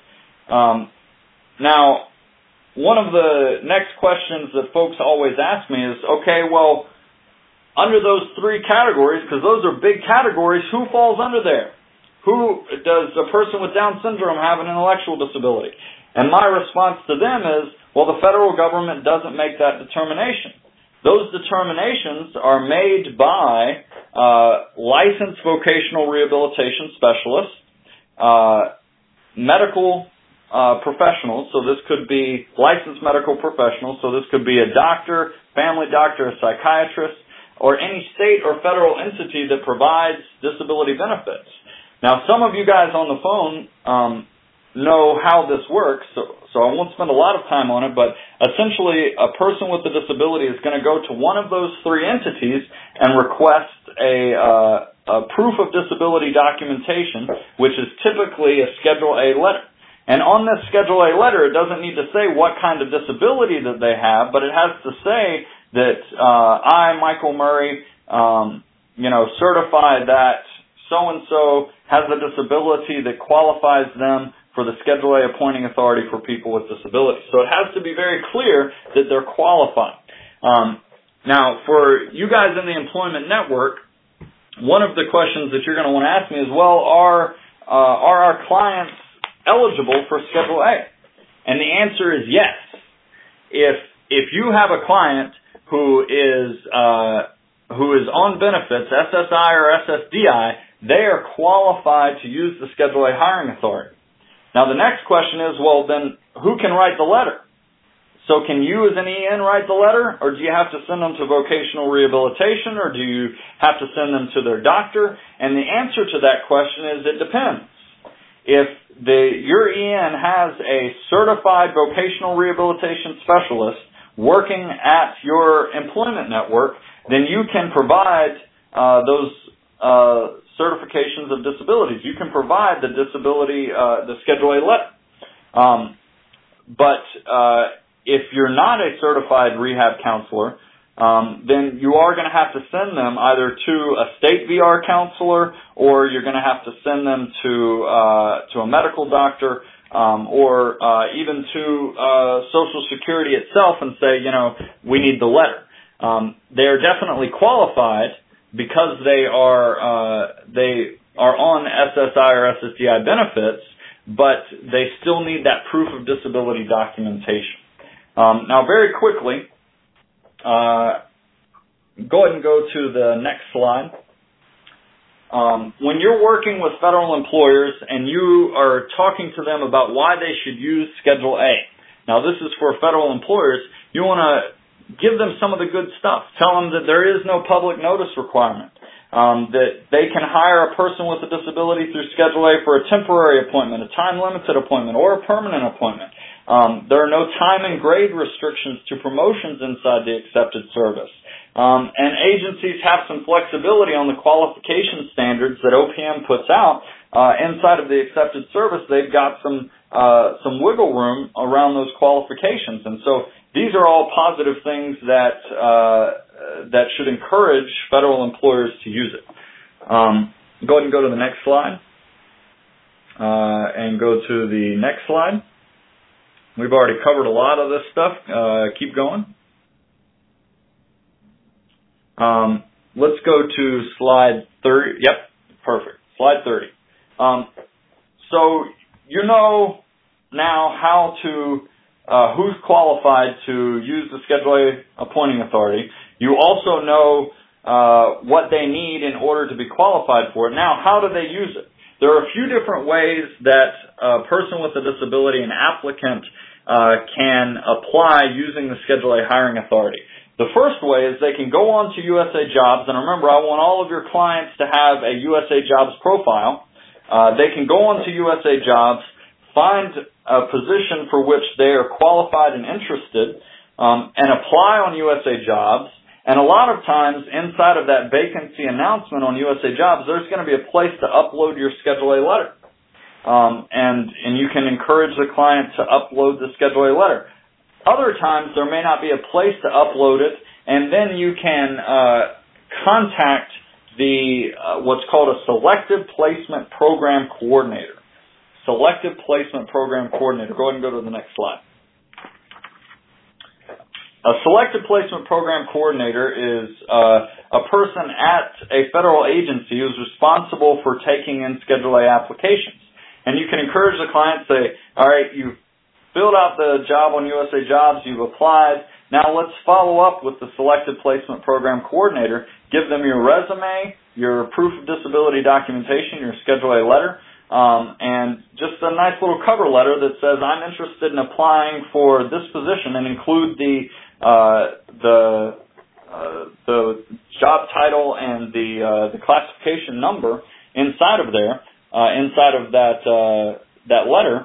Um, now, one of the next questions that folks always ask me is, okay, well, under those three categories, because those are big categories, who falls under there? Who does a person with Down syndrome have an intellectual disability? And my response to them is, well, the federal government doesn't make that determination. Those determinations are made by uh, licensed vocational rehabilitation specialists, uh, medical uh, professionals, so this could be licensed medical professionals, so this could be a doctor, family doctor, a psychiatrist, or any state or federal entity that provides disability benefits. Now, some of you guys on the phone um, know how this works, so, so I won't spend a lot of time on it, but essentially a person with a disability is going to go to one of those three entities and request a, uh, a proof of disability documentation, which is typically a Schedule A letter. And on this Schedule A letter, it doesn't need to say what kind of disability that they have, but it has to say that uh, I, Michael Murray, um, you know, certify that so-and-so has a disability that qualifies them for the Schedule A appointing authority for people with disabilities. So it has to be very clear that they're qualified. Um, now, for you guys in the employment network, one of the questions that you're going to want to ask me is, well, are uh, are our clients eligible for Schedule A? And the answer is yes. If if you have a client who is uh, who is on benefits, S S I or S S D I, they are qualified to use the Schedule A hiring authority. Now, the next question is, well, then who can write the letter? So can you as an E N write the letter, or do you have to send them to vocational rehabilitation, or do you have to send them to their doctor? And the answer to that question is it depends. If the, your E N has a certified vocational rehabilitation specialist working at your employment network, then you can provide uh, those uh, certifications of disabilities. You can provide the disability, uh, the Schedule A letter. Um, but uh, if you're not a certified rehab counselor, um, then you are going to have to send them either to a state V R counselor, or you're going to have to send them to uh, to a medical doctor, um, or uh, even to uh, Social Security itself, and say, you know, we need the letter. Um, they're definitely qualified because they are uh, they are on S S I or S S D I benefits, but they still need that proof of disability documentation. Um, now, very quickly, uh, go ahead and go to the next slide. Um, when you're working with federal employers and you are talking to them about why they should use Schedule A, now this is for federal employers, you want to give them some of the good stuff. Tell them that there is no public notice requirement, um, that they can hire a person with a disability through Schedule A for a temporary appointment, a time-limited appointment, or a permanent appointment. Um, there are no time and grade restrictions to promotions inside the accepted service. Um, and agencies have some flexibility on the qualification standards that O P M puts out uh, inside of the accepted service, they've got some uh, some wiggle room around those qualifications. And so these are all positive things that uh, that should encourage federal employers to use it. Um, go ahead and go to the next slide. Uh, and go to the next slide. We've already covered a lot of this stuff. Uh, keep going. Um, let's go to slide thirty. Yep, perfect. Slide thirty. Um, so you know now how to, uh, who's qualified to use the Schedule A appointing authority. You also know uh, what they need in order to be qualified for it. Now, how do they use it? There are a few different ways that a person with a disability, an applicant, uh, can apply using the Schedule A hiring authority. The first way is they can go on to U S A Jobs, and remember, I want all of your clients to have a U S A Jobs profile. Uh, they can go on to U S A Jobs, find a position for which they are qualified and interested, um, and apply on U S A Jobs. And a lot of times inside of that vacancy announcement on U S A Jobs, there's going to be a place to upload your Schedule A letter. Um, and, and you can encourage the client to upload the Schedule A letter. Other times there may not be a place to upload it, and then you can uh, contact the uh, what's called a Selective Placement Program Coordinator. Selective Placement Program Coordinator. Go ahead and go to the next slide. A Selective Placement Program Coordinator is uh, a person at a federal agency who's responsible for taking in Schedule A applications. And you can encourage the client, say, all right, you've filled out the job on U S A Jobs, you've applied, now let's follow up with the Selective Placement Program Coordinator. Give them your resume, your proof of disability documentation, your Schedule A letter, Um, and just a nice little cover letter that says, I'm interested in applying for this position, and include the uh, the uh, the job title and the uh, the classification number inside of there, uh, inside of that uh, that letter,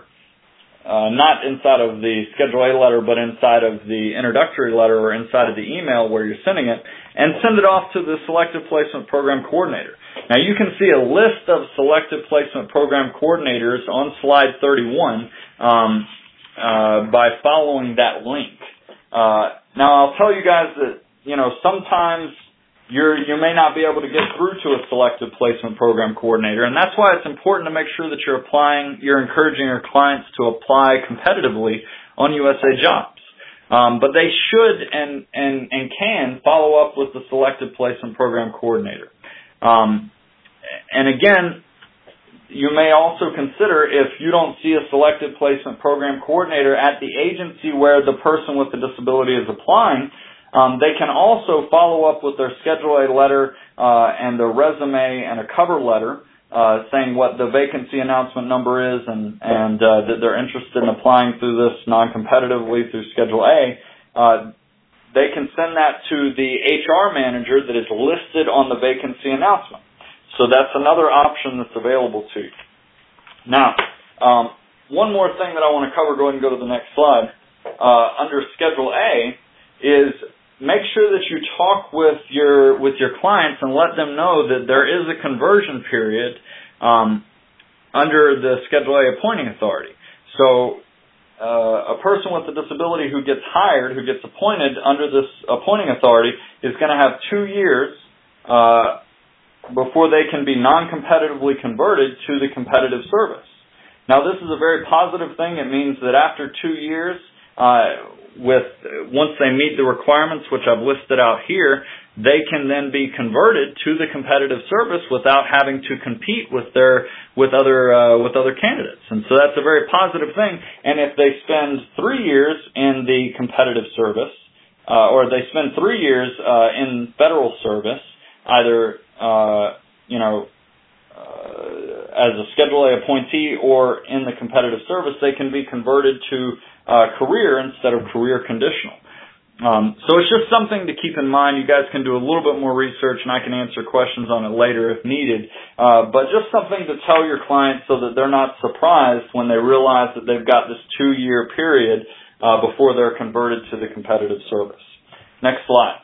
uh, not inside of the Schedule A letter, but inside of the introductory letter or inside of the email where you're sending it, and send it off to the Selective Placement Program Coordinator. Now, you can see a list of Selective Placement Program Coordinators on slide thirty-one um, uh, by following that link. Uh, now, I'll tell you guys that, you know, sometimes you're, you may not be able to get through to a Selective Placement Program Coordinator, and that's why it's important to make sure that you're applying, you're encouraging your clients to apply competitively on U S A Jobs. Um, but they should and, and, and can follow up with the Selective Placement Program Coordinator. Um, and again, you may also consider, if you don't see a Selective Placement Program Coordinator at the agency where the person with the disability is applying, um, they can also follow up with their Schedule A letter uh, and their resume and a cover letter uh, saying what the vacancy announcement number is, and, and uh, that they're interested in applying through this non-competitively through Schedule A. Uh, they can send that to the H R manager that is listed on the vacancy announcement. So that's another option that's available to you. Now, um, one more thing that I want to cover, go ahead and go to the next slide, uh, under Schedule A, is make sure that you talk with your with your clients and let them know that there is a conversion period um, under the Schedule A appointing authority. So uh, a person with a disability who gets hired, who gets appointed under this appointing authority, is going to have two years uh, before they can be non-competitively converted to the competitive service. Now, this is a very positive thing. It means that after two years, uh, with once they meet the requirements, which I've listed out here, they can then be converted to the competitive service without having to compete with their with other uh, with other candidates. And so that's a very positive thing. And if they spend three years in the competitive service, uh, or they spend three years uh, in federal service, either uh, you know uh, as a Schedule A appointee or in the competitive service, they can be converted to uh, career instead of career conditional. Um, so it's just something to keep in mind. You guys can do a little bit more research, and I can answer questions on it later if needed. Uh, but just something to tell your clients so that they're not surprised when they realize that they've got this two-year period uh, before they're converted to the competitive service. Next slide.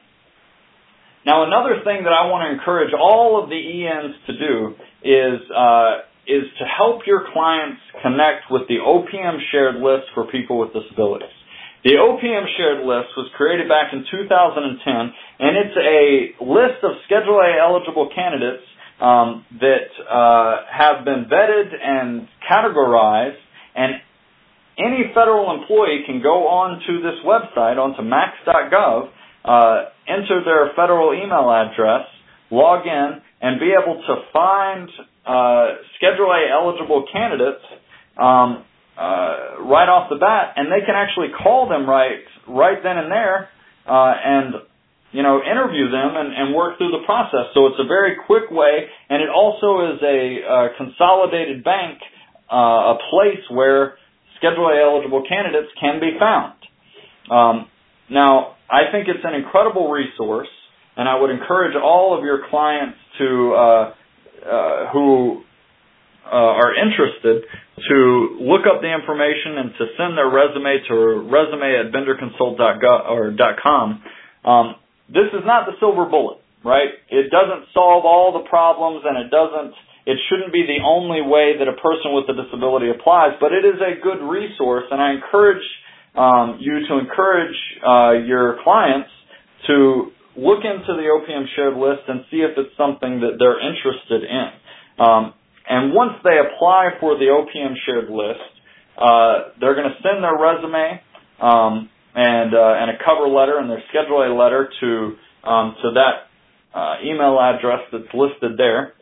Now, another thing that I want to encourage all of the E Ns to do is uh, is to help your clients connect with the O P M shared list for people with disabilities. The O P M shared list was created back in two thousand ten, and it's a list of Schedule A eligible candidates um, that uh, have been vetted and categorized, and any federal employee can go onto this website, onto max dot gov, uh, enter their federal email address, log in, and be able to find uh, Schedule A eligible candidates um, uh, right off the bat, and they can actually call them right right then and there, uh, and you know interview them and, and work through the process. So it's a very quick way, and it also is a uh, consolidated bank, uh, a place where Schedule A eligible candidates can be found. Um, now, I think it's an incredible resource, and I would encourage all of your clients to uh, uh, who uh, are interested to look up the information and to send their resume to resume at bender consult dot gov or .com. Um, this is not the silver bullet, right? It doesn't solve all the problems, and it doesn't. It shouldn't be the only way that a person with a disability applies, but it is a good resource, and I encourage um, you to encourage uh, your clients to look into the O P M shared list and see if it's something that they're interested in. Um, and once they apply for the O P M shared list, uh, they're going to send their resume um, and uh, and a cover letter and their Schedule A letter to um, to that uh, email address that's listed there.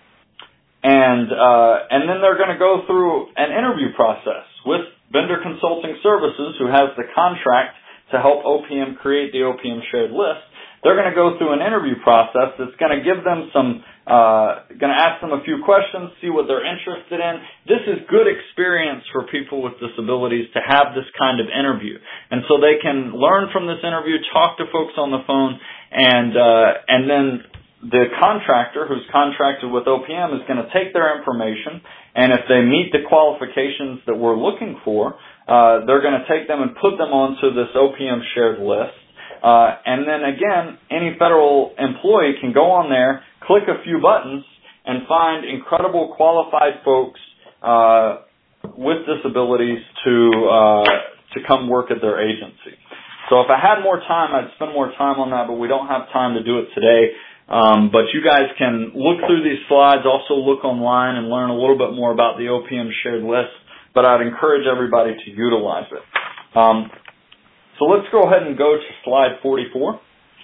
And uh, and then they're going to go through an interview process with Bender Consulting Services, who has the contract to help O P M create the O P M shared list. They're going to go through an interview process that's going to give them some, uh, going to ask them a few questions, see what they're interested in. This is good experience for people with disabilities to have this kind of interview, and so they can learn from this interview, talk to folks on the phone, and uh, and then the contractor who's contracted with O P M is going to take their information, and if they meet the qualifications that we're looking for, uh, they're going to take them and put them onto this O P M shared list. Uh, and then again, any federal employee can go on there, click a few buttons, and find incredible qualified folks uh, with disabilities to uh, to come work at their agency. So if I had more time, I'd spend more time on that, but we don't have time to do it today. Um, but you guys can look through these slides, also look online and learn a little bit more about the O P M shared list, but I'd encourage everybody to utilize it. Um, so let's go ahead and go to slide forty-four.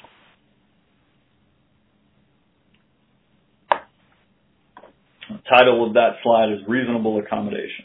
The title of that slide is Reasonable Accommodations.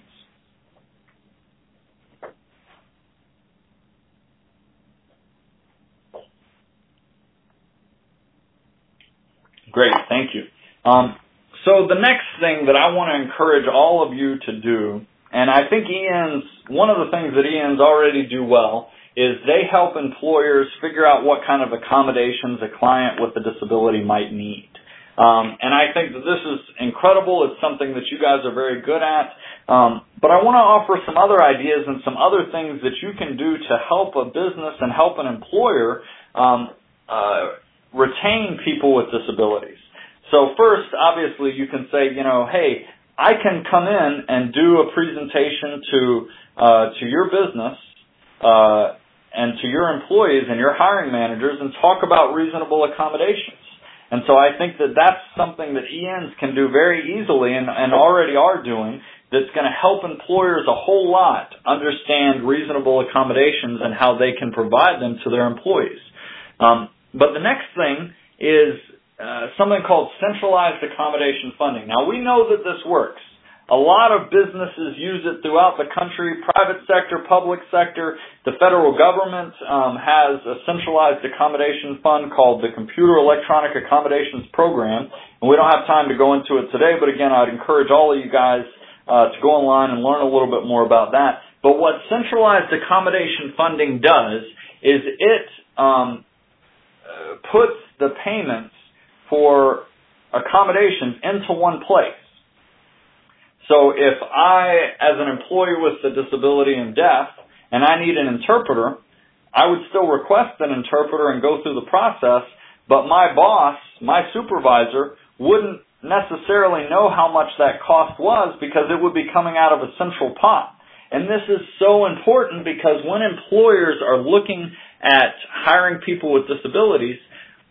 Great, thank you. Um, so the next thing that I want to encourage all of you to do, and I think Ian's, one of the things that Ian's already do well, is they help employers figure out what kind of accommodations a client with a disability might need. Um, and I think that this is incredible. It's something that you guys are very good at. Um, but I want to offer some other ideas and some other things that you can do to help a business and help an employer um, uh, retain people with disabilities. So first, obviously, you can say, you know, hey, I can come in and do a presentation to uh, to your business uh, and to your employees and your hiring managers and talk about reasonable accommodations. And so I think that that's something that E Ns can do very easily and, and already are doing that's going to help employers a whole lot understand reasonable accommodations and how they can provide them to their employees. Um, But the next thing is uh, something called centralized accommodation funding. Now, we know that this works. A lot of businesses use it throughout the country, private sector, public sector. The federal government um, has a centralized accommodation fund called the Computer Electronic Accommodations Program. And we don't have time to go into it today, but again, I'd encourage all of you guys uh, to go online and learn a little bit more about that. But what centralized accommodation funding does is it um, Uh, puts the payments for accommodations into one place. So if I, as an employee with a disability and deaf, and I need an interpreter, I would still request an interpreter and go through the process, but my boss, my supervisor, wouldn't necessarily know how much that cost was because it would be coming out of a central pot. And this is so important because when employers are looking at hiring people with disabilities,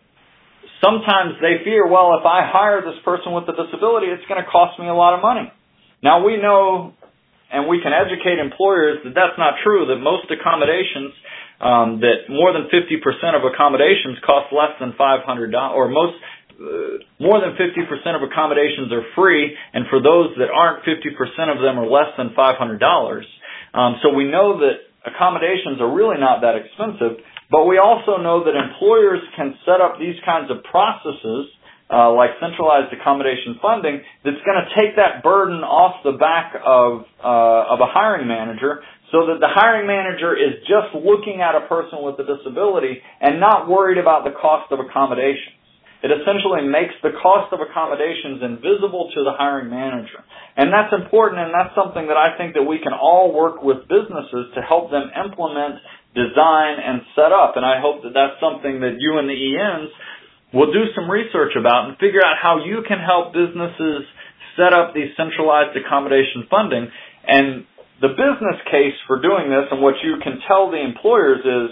sometimes they fear, well, if I hire this person with a disability, it's going to cost me a lot of money. Now, we know, and we can educate employers that that's not true, that most accommodations, um, that more than fifty percent of accommodations cost less than five hundred dollars, or most, uh, more than fifty percent of accommodations are free, and for those that aren't, fifty percent of them are less than five hundred dollars. Um, so we know that accommodations are really not that expensive, but we also know that employers can set up these kinds of processes, uh, like centralized accommodation funding, that's going to take that burden off the back of, uh, of a hiring manager, so that the hiring manager is just looking at a person with a disability and not worried about the cost of accommodations. It essentially makes the cost of accommodations invisible to the hiring manager. And that's important, and that's something that I think that we can all work with businesses to help them implement, design, and set up. And I hope that that's something that you and the E Ns will do some research about and figure out how you can help businesses set up these centralized accommodation funding. And the business case for doing this, and what you can tell the employers is,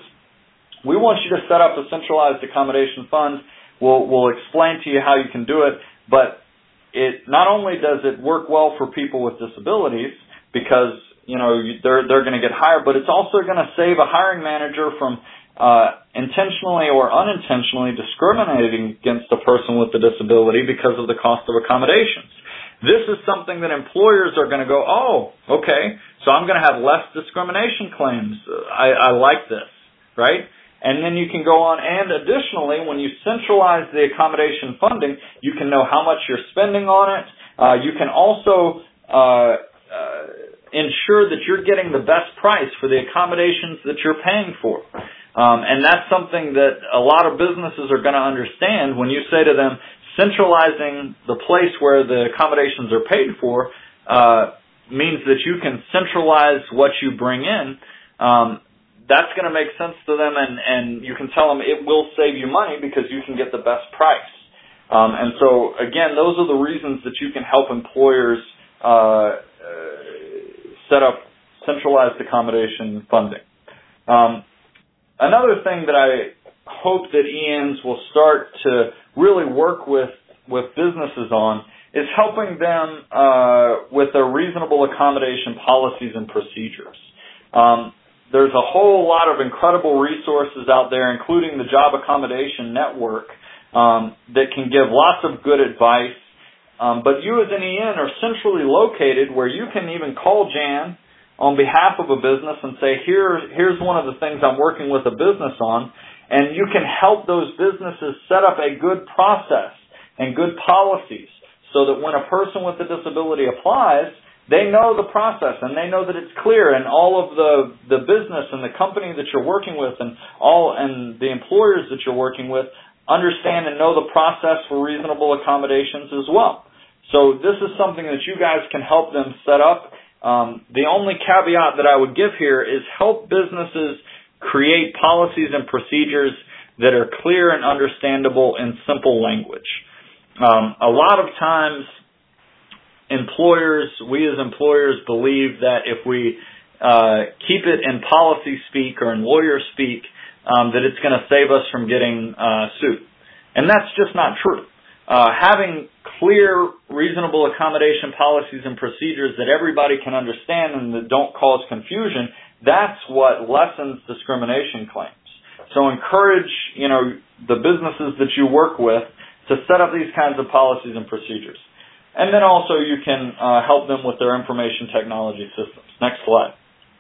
we want you to set up a centralized accommodation fund. We'll, we'll explain to you how you can do it, but it not only does it work well for people with disabilities because, you know, they're, they're going to get hired, but it's also going to save a hiring manager from uh, intentionally or unintentionally discriminating against a person with a disability because of the cost of accommodations. This is something that employers are going to go, oh, okay, so I'm going to have less discrimination claims. I, I like this, right? And then you can go on, and additionally, when you centralize the accommodation funding, you can know how much you're spending on it. Uh, you can also uh, uh, ensure that you're getting the best price for the accommodations that you're paying for. Um, and that's something that a lot of businesses are going to understand when you say to them, centralizing the place where the accommodations are paid for uh, means that you can centralize what you bring in. Um, that's going to make sense to them, and, and you can tell them it will save you money because you can get the best price. Um, and so, again, those are the reasons that you can help employers uh, uh, set up centralized accommodation funding. Um, another thing that I hope that E Ns will start to really work with, with businesses on is helping them uh, with their reasonable accommodation policies and procedures. Um, there's a whole lot of incredible resources out there, including the Job Accommodation Network, um, that can give lots of good advice. Um, but you as an E N are centrally located where you can even call Jan on behalf of a business and say, Here, here's one of the things I'm working with a business on. And you can help those businesses set up a good process and good policies so that when a person with a disability applies, they know the process and they know that it's clear, and all of the, the business and the company that you're working with and all and the employers that you're working with understand and know the process for reasonable accommodations as well. So this is something that you guys can help them set up. Um, the only caveat that I would give here is help businesses create policies and procedures that are clear and understandable in simple language. Um, a lot of times, employers, we as employers believe that if we uh, keep it in policy speak or in lawyer speak, um, that it's going to save us from getting uh, sued. And that's just not true. Uh, having clear, reasonable accommodation policies and procedures that everybody can understand and that don't cause confusion, that's what lessens discrimination claims. So encourage, you know, the businesses that you work with to set up these kinds of policies and procedures. And then also you can uh, help them with their information technology systems. Next slide.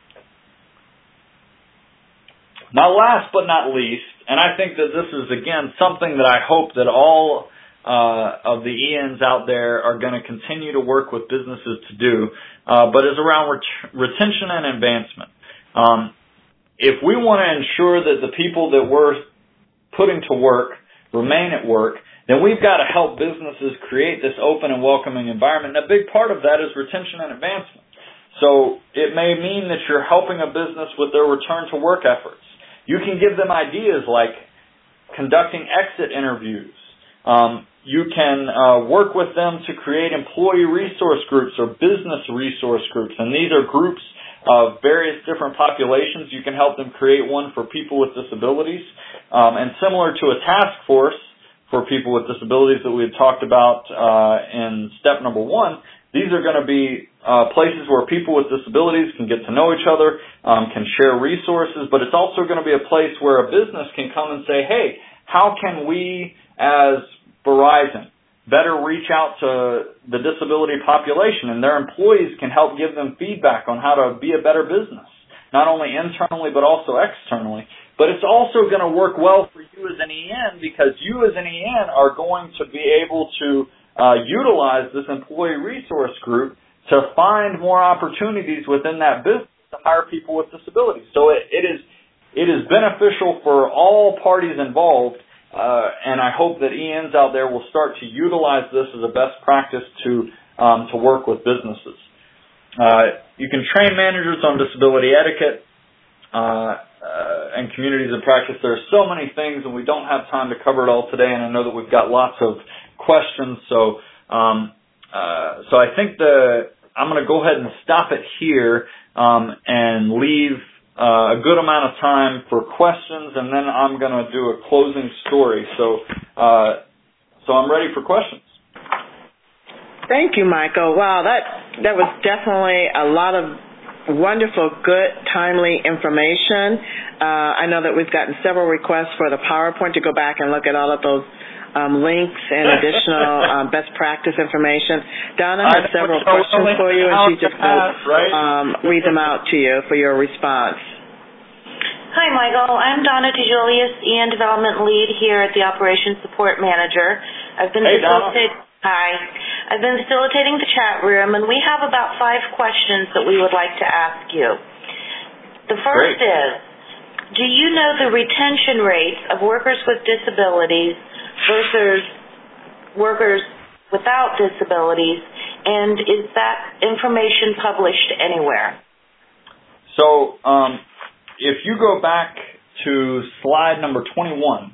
Now, last but not least, and I think that this is, again, something that I hope that all uh, of the E Ns out there are going to continue to work with businesses to do, uh, but is around ret- retention and advancement. Um, if we want to ensure that the people that we're putting to work remain at work, then we've got to help businesses create this open and welcoming environment. And a big part of that is retention and advancement. So it may mean that you're helping a business with their return to work efforts. You can give them ideas like conducting exit interviews. Um, you can uh, work with them to create employee resource groups or business resource groups. And these are groups of various different populations. You can help them create one for people with disabilities. Um, and similar to a task force for people with disabilities that we had talked about uh, in step number one, these are going to be uh, places where people with disabilities can get to know each other, um, can share resources, but it's also going to be a place where a business can come and say, hey, how can we as Verizon better reach out to the disability population, and their employees can help give them feedback on how to be a better business, not only internally but also externally. But it's also going to work well for you as an E N, because you as an E N are going to be able to uh, utilize this employee resource group to find more opportunities within that business to hire people with disabilities. So it, it is it is beneficial for all parties involved. Uh, and I hope that E Ns out there will start to utilize this as a best practice to um, to work with businesses. Uh, you can train managers on disability etiquette uh, uh, and communities of practice. There are so many things, and we don't have time to cover it all today. And I know that we've got lots of questions, so um, uh, so I think the I'm going to go ahead and stop it here um, and leave Uh, a good amount of time for questions, and then I'm going to do a closing story. So, uh, so I'm ready for questions. Thank you, Michael. Wow, that that was definitely a lot of wonderful, good, timely information. Uh, I know that we've gotten several requests for the PowerPoint to go back and look at all of those um, links and additional um, best practice information. Donna has several questions for you, and she's just going to um, read them out to you for your response. Hi, Michael. I'm Donna DeJulius, E N Development Lead here at the Operations Support Manager. I've been hey, facilitating. Hi. I've been facilitating the chat room, and we have about five questions that we would like to ask you. The first Great. is, do you know the retention rates of workers with disabilities versus workers without disabilities, and is that information published anywhere? So, um, if you go back to slide number twenty-one,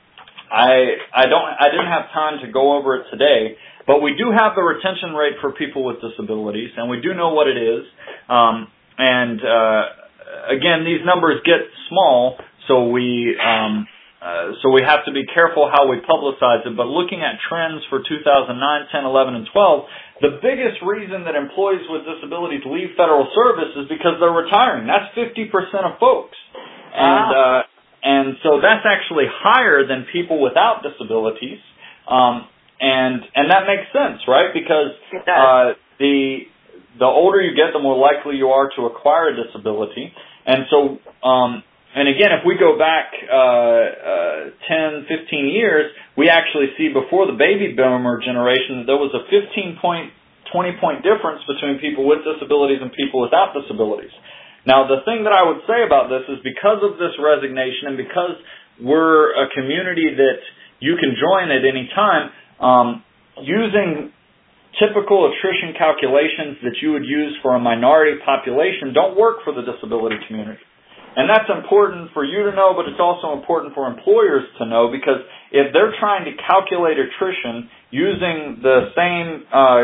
I I don't I didn't have time to go over it today, but we do have the retention rate for people with disabilities, and we do know what it is. Um, and uh, again, these numbers get small, so we um, uh, so we have to be careful how we publicize it. But looking at trends for two thousand nine, ten, eleven, and twelve, the biggest reason that employees with disabilities leave federal service is because they're retiring. That's fifty percent of folks. And, wow. uh, and so that's actually higher than people without disabilities. Um, and, and that makes sense, right? Because, uh, the, the older you get, the more likely you are to acquire a disability. And so, um, and again, if we go back uh, uh, ten, fifteen years, we actually see before the baby boomer generation that there was a fifteen point, twenty point difference between people with disabilities and people without disabilities. Now, the thing that I would say about this is because of this resignation and because we're a community that you can join at any time, um, using typical attrition calculations that you would use for a minority population don't work for the disability community. And that's important for you to know, but it's also important for employers to know, because if they're trying to calculate attrition using the same uh,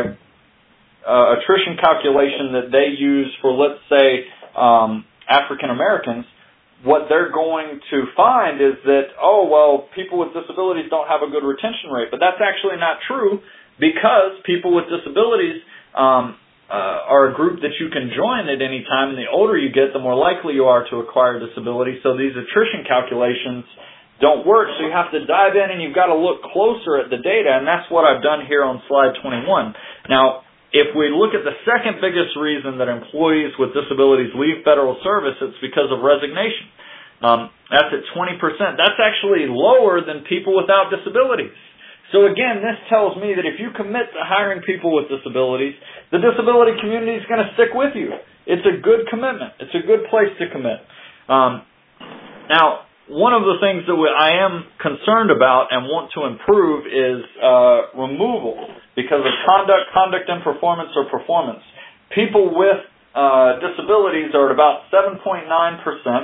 uh, attrition calculation that they use for, let's say, um, African Americans, what they're going to find is that, oh, well, people with disabilities don't have a good retention rate. But that's actually not true, because people with disabilities um, uh, are a group that you can join at any time, and the older you get, the more likely you are to acquire disability. So these attrition calculations don't work, so you have to dive in and you've got to look closer at the data, and that's what I've done here on slide twenty-one. Now, if we look at the second biggest reason that employees with disabilities leave federal service, it's because of resignation. Um, that's at twenty percent. That's actually lower than people without disabilities. So again, this tells me that if you commit to hiring people with disabilities, the disability community is going to stick with you. It's a good commitment. It's a good place to commit. Um, now, one of the things that we, I am concerned about and want to improve is uh, removal because of conduct, conduct and performance or performance. People with uh, disabilities are at about seven point nine percent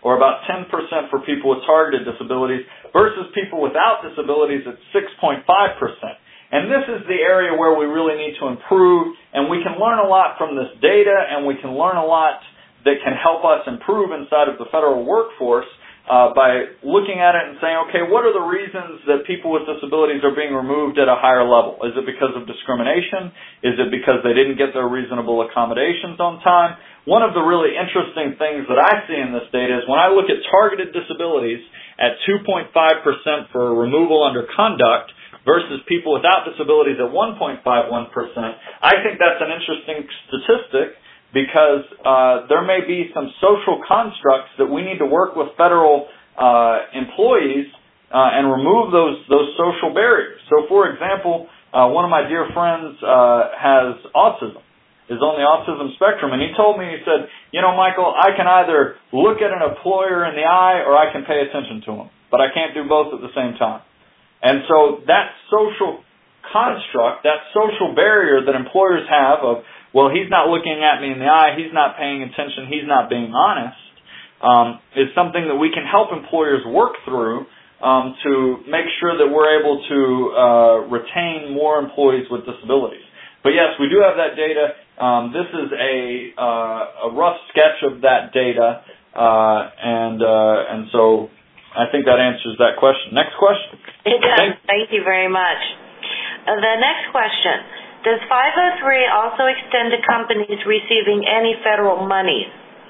or about ten percent for people with targeted disabilities, versus people without disabilities at six point five percent. And this is the area where we really need to improve, and we can learn a lot from this data, and we can learn a lot that can help us improve inside of the federal workforce uh, by looking at it and saying, okay, what are the reasons that people with disabilities are being removed at a higher level? Is it because of discrimination? Is it because they didn't get their reasonable accommodations on time? One of the really interesting things that I see in this data is when I look at targeted disabilities at two point five percent for removal under conduct, versus people without disabilities at one point five one percent, I think that's an interesting statistic because uh, there may be some social constructs that we need to work with federal uh, employees uh, and remove those those social barriers. So, for example, uh, one of my dear friends uh, has autism, is on the autism spectrum, and he told me, he said, you know, Michael, I can either look at an employer in the eye or I can pay attention to him, but I can't do both at the same time. And so that social construct, that social barrier that employers have of, well, he's not looking at me in the eye, he's not paying attention, he's not being honest, um, is something that we can help employers work through um, to make sure that we're able to uh, retain more employees with disabilities. But yes, we do have that data. Um, this is a, uh, a rough sketch of that data, uh, and uh, and so I think that answers that question. Next question. It does. Thank, Thank you very much. Uh, the next question. Does five oh three also extend to companies receiving any federal monies,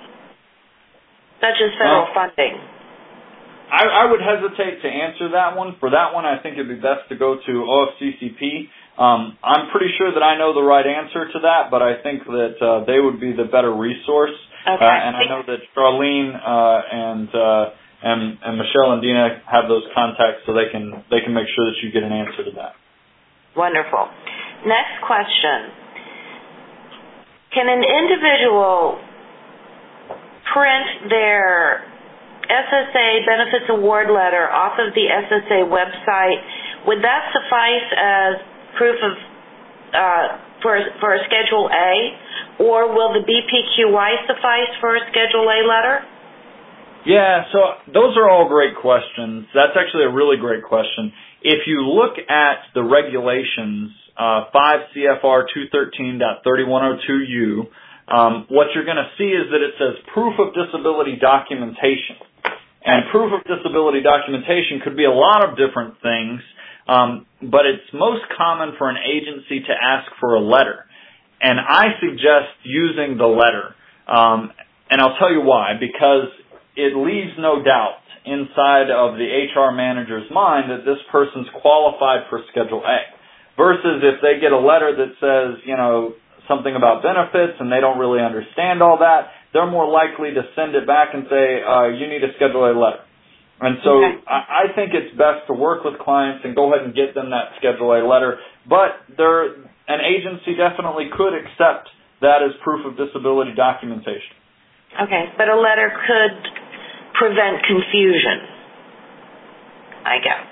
such as federal well, funding? I, I would hesitate to answer that one. For that one, I think it would be best to go to O F C C P. Um, I'm pretty sure that I know the right answer to that, but I think that uh, they would be the better resource. Okay. Uh, and I know that Charlene uh, and uh, And, and Michelle and Dina have those contacts, so they can they can make sure that you get an answer to that. Wonderful. Next question. Can an individual print their S S A Benefits Award letter off of the S S A website? Would that suffice as proof of uh, for, for a Schedule A, or will the B P Q Y suffice for a Schedule A letter? Yeah, so those are all great questions. That's actually a really great question. If you look at the regulations, uh, five C F R two thirteen point thirty-one oh two U, um, what you're going to see is that it says proof of disability documentation. And proof of disability documentation could be a lot of different things, um, but it's most common for an agency to ask for a letter. And I suggest using the letter. Um, and I'll tell you why. Because it leaves no doubt inside of the H R manager's mind that this person's qualified for Schedule A. Versus if they get a letter that says, you know, something about benefits and they don't really understand all that, they're more likely to send it back and say, uh, you need a Schedule A letter. And so okay. I, I think it's best to work with clients and go ahead and get them that Schedule A letter. But there, an agency definitely could accept that as proof of disability documentation. Okay, but a letter could prevent confusion, I guess.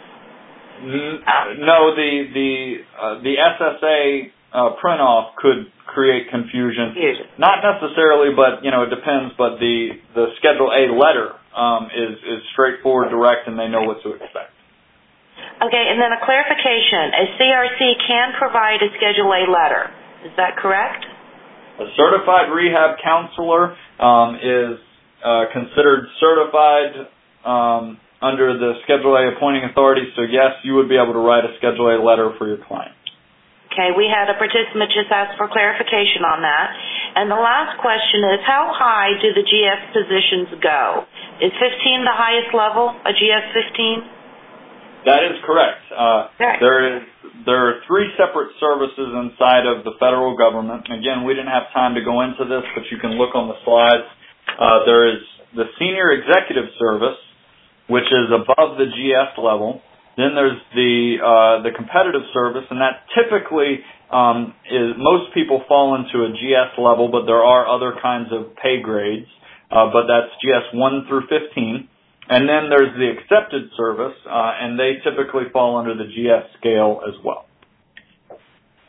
Um, no, the the uh, the S S A uh, print off could create confusion. confusion. Not necessarily, but you know it depends. But the the Schedule A letter um, is is straightforward, direct, and they know what to expect. Okay, and then a clarification: a C R C can provide a Schedule A letter. Is that correct? A certified rehab counselor um, is uh, considered certified um, under the Schedule A appointing authority, so yes, you would be able to write a Schedule A letter for your client. Okay, we had a participant just ask for clarification on that. And the last question is, how high do the G S positions go? Is fifteen the highest level, a G S fifteen? That is correct. Uh, right. There is there are three separate services inside of the federal government. Again, we didn't have time to go into this, but you can look on the slides. Uh, there is the Senior Executive Service, which is above the G S level. Then there's the uh, the Competitive Service, and that typically um, is most people fall into a G S level, but there are other kinds of pay grades. Uh, but that's G S one through fifteen. And then there's the Accepted Service, uh, and they typically fall under the G S scale as well.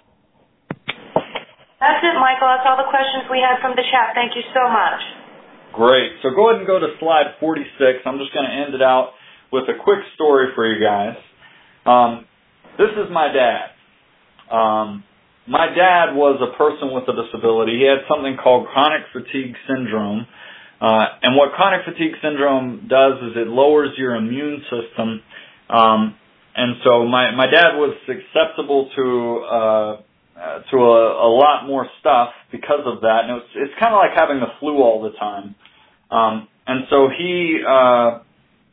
That's it, Michael. That's all the questions we had from the chat. Thank you so much. Great. So go ahead and go to slide forty-six. I'm just going to end it out with a quick story for you guys. Um, this is my dad. Um, my dad was a person with a disability. He had something called chronic fatigue syndrome. Uh, and what chronic fatigue syndrome does is it lowers your immune system. Um, and so my, my dad was susceptible to, uh, uh, to a, a lot more stuff because of that. And it's, it's kind of like having the flu all the time. Um, and so he, uh,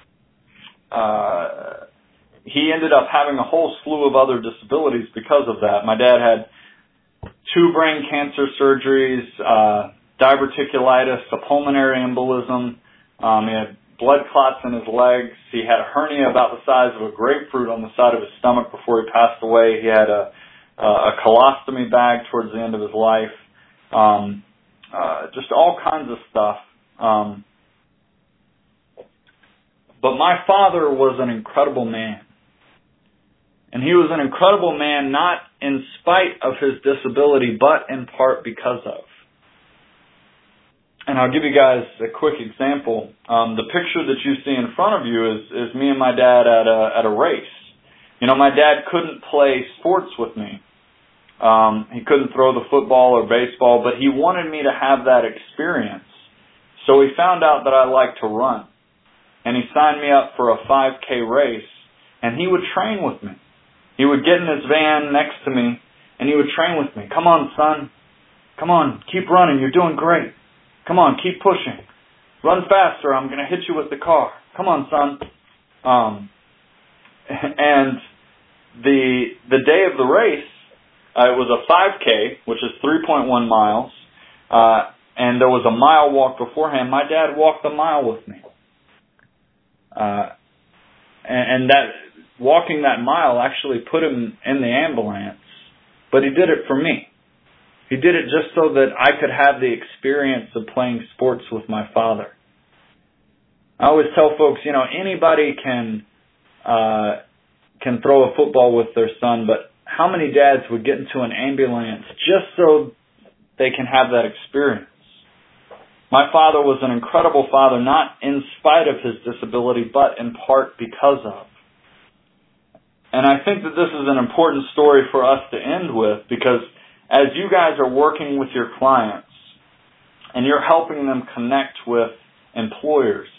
uh, he ended up having a whole slew of other disabilities because of that. My dad had two brain cancer surgeries, uh, diverticulitis, a pulmonary embolism. Um, he had blood clots in his legs. He had a hernia about the size of a grapefruit on the side of his stomach before he passed away. He had a, a colostomy bag towards the end of his life. Um, uh, just all kinds of stuff. Um, but my father was an incredible man. And he was an incredible man not in spite of his disability, but in part because of. And I'll give you guys a quick example. Um, the picture that you see in front of you is, is me and my dad at a, at a race. You know, my dad couldn't play sports with me. Um, he couldn't throw the football or baseball, but he wanted me to have that experience. So he found out that I liked to run. And he signed me up for a five K race, and he would train with me. He would get in his van next to me, and he would train with me. Come on, son. Come on, keep running. You're doing great. Come on, keep pushing. Run faster. I'm going to hit you with the car. Come on, son. Um, and the the day of the race, uh, it was a five K, which is three point one miles, uh, and there was a mile walk beforehand. My dad walked the mile with me. Uh, and, and that... Walking that mile actually put him in the ambulance, but he did it for me. He did it just so that I could have the experience of playing sports with my father. I always tell folks, you know, anybody can uh, can throw a football with their son, but how many dads would get into an ambulance just so they can have that experience? My father was an incredible father, not in spite of his disability, but in part because of. And I think that this is an important story for us to end with, because as you guys are working with your clients and you're helping them connect with employers,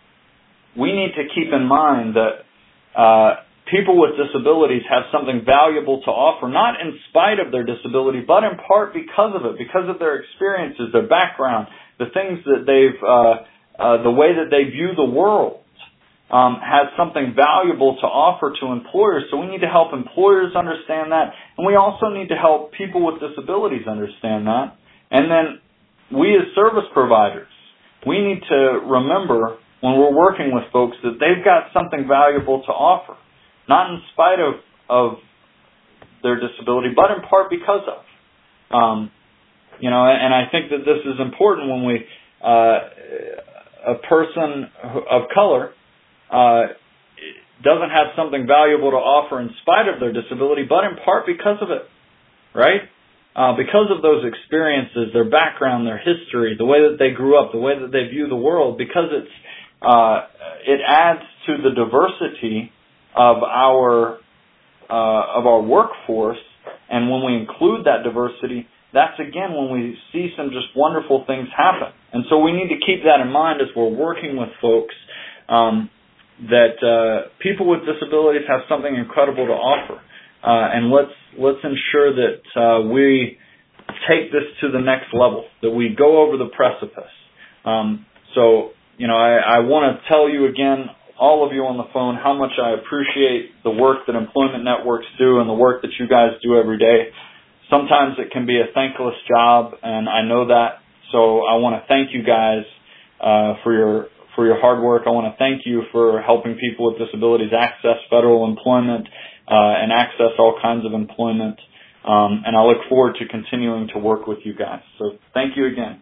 we need to keep in mind that uh, people with disabilities have something valuable to offer, not in spite of their disability, but in part because of it, because of their experiences, their background, the things that they've, uh, uh, the way that they view the world. Um, has something valuable to offer to employers. So we need to help employers understand that. And we also need to help people with disabilities understand that. And then we as service providers, we need to remember when we're working with folks that they've got something valuable to offer. Not in spite of, of their disability, but in part because of. Um, you know, and I think that this is important when we, uh, a person of color, Uh, doesn't have something valuable to offer in spite of their disability, but in part because of it, right? Uh, because of those experiences, their background, their history, the way that they grew up, the way that they view the world, because it's uh, it adds to the diversity of our uh, of our workforce, and when we include that diversity, that's again when we see some just wonderful things happen. And so we need to keep that in mind as we're working with folks. Um, that uh, people with disabilities have something incredible to offer. Uh, and let's let's ensure that uh, we take this to the next level, that we go over the precipice. Um, so, you know, I, I want to tell you again, all of you on the phone, how much I appreciate the work that Employment Networks do and the work that you guys do every day. Sometimes it can be a thankless job, and I know that. So I want to thank you guys uh, for your for your hard work. I want to thank you for helping people with disabilities access federal employment uh, and access all kinds of employment. Um, and I look forward to continuing to work with you guys. So thank you again.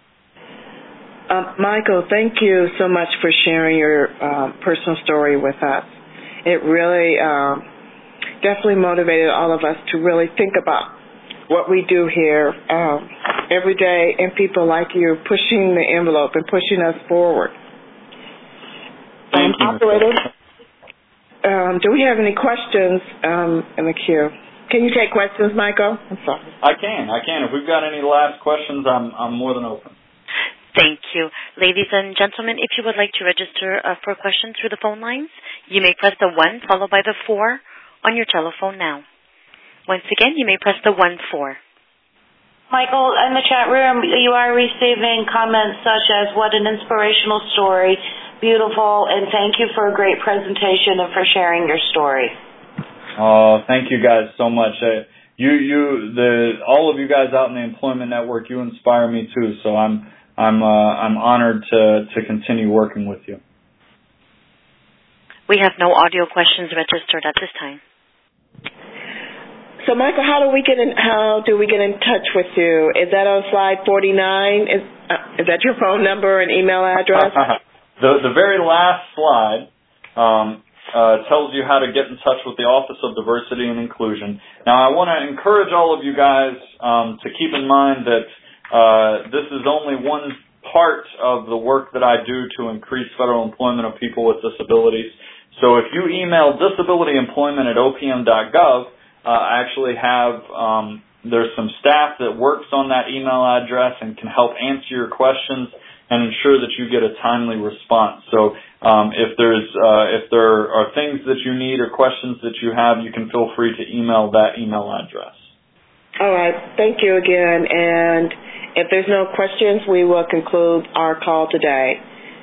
Uh, Michael, thank you so much for sharing your uh, personal story with us. It really uh, definitely motivated all of us to really think about what we do here. Um, every day and people like you pushing the envelope and pushing us forward. Thank um, you, Operator, um, do we have any questions um, in the queue? Can you take questions, Michael? I'm sorry. I can. I can. If we've got any last questions, I'm I'm more than open. Thank you. Ladies and gentlemen, if you would like to register uh, for a question through the phone lines, you may press the one followed by the four on your telephone now. Once again, you may press the one four. Michael, in the chat room, you are receiving comments such as, what an inspirational story, beautiful, and thank you for a great presentation and for sharing your story. Oh, thank you guys so much. Uh, you, you, the, all of you guys out in the Employment Network, you inspire me too. So I'm, I'm, uh, I'm honored to, to continue working with you. We have no audio questions registered at this time. So, Michael, how do we get in? How do we get in touch with you? Is that on slide forty-nine? Is, uh, is that your phone number and email address? the the very last slide um, uh, tells you how to get in touch with the Office of Diversity and Inclusion. Now, I want to encourage all of you guys um, to keep in mind that uh, this is only one part of the work that I do to increase federal employment of people with disabilities. So, if you email disabilityemployment at o p m dot gov. Uh, I actually have, um, there's some staff that works on that email address and can help answer your questions and ensure that you get a timely response. So um, if there's uh, if there are things that you need or questions that you have, you can feel free to email that email address. All right. Thank you again. And if there's no questions, we will conclude our call today.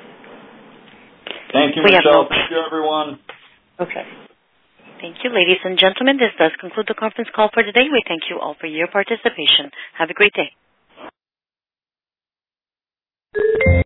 Thank you, we Michelle. No Thank you, everyone. Okay. Thank you, ladies and gentlemen. This does conclude the conference call for today. We thank you all for your participation. Have a great day.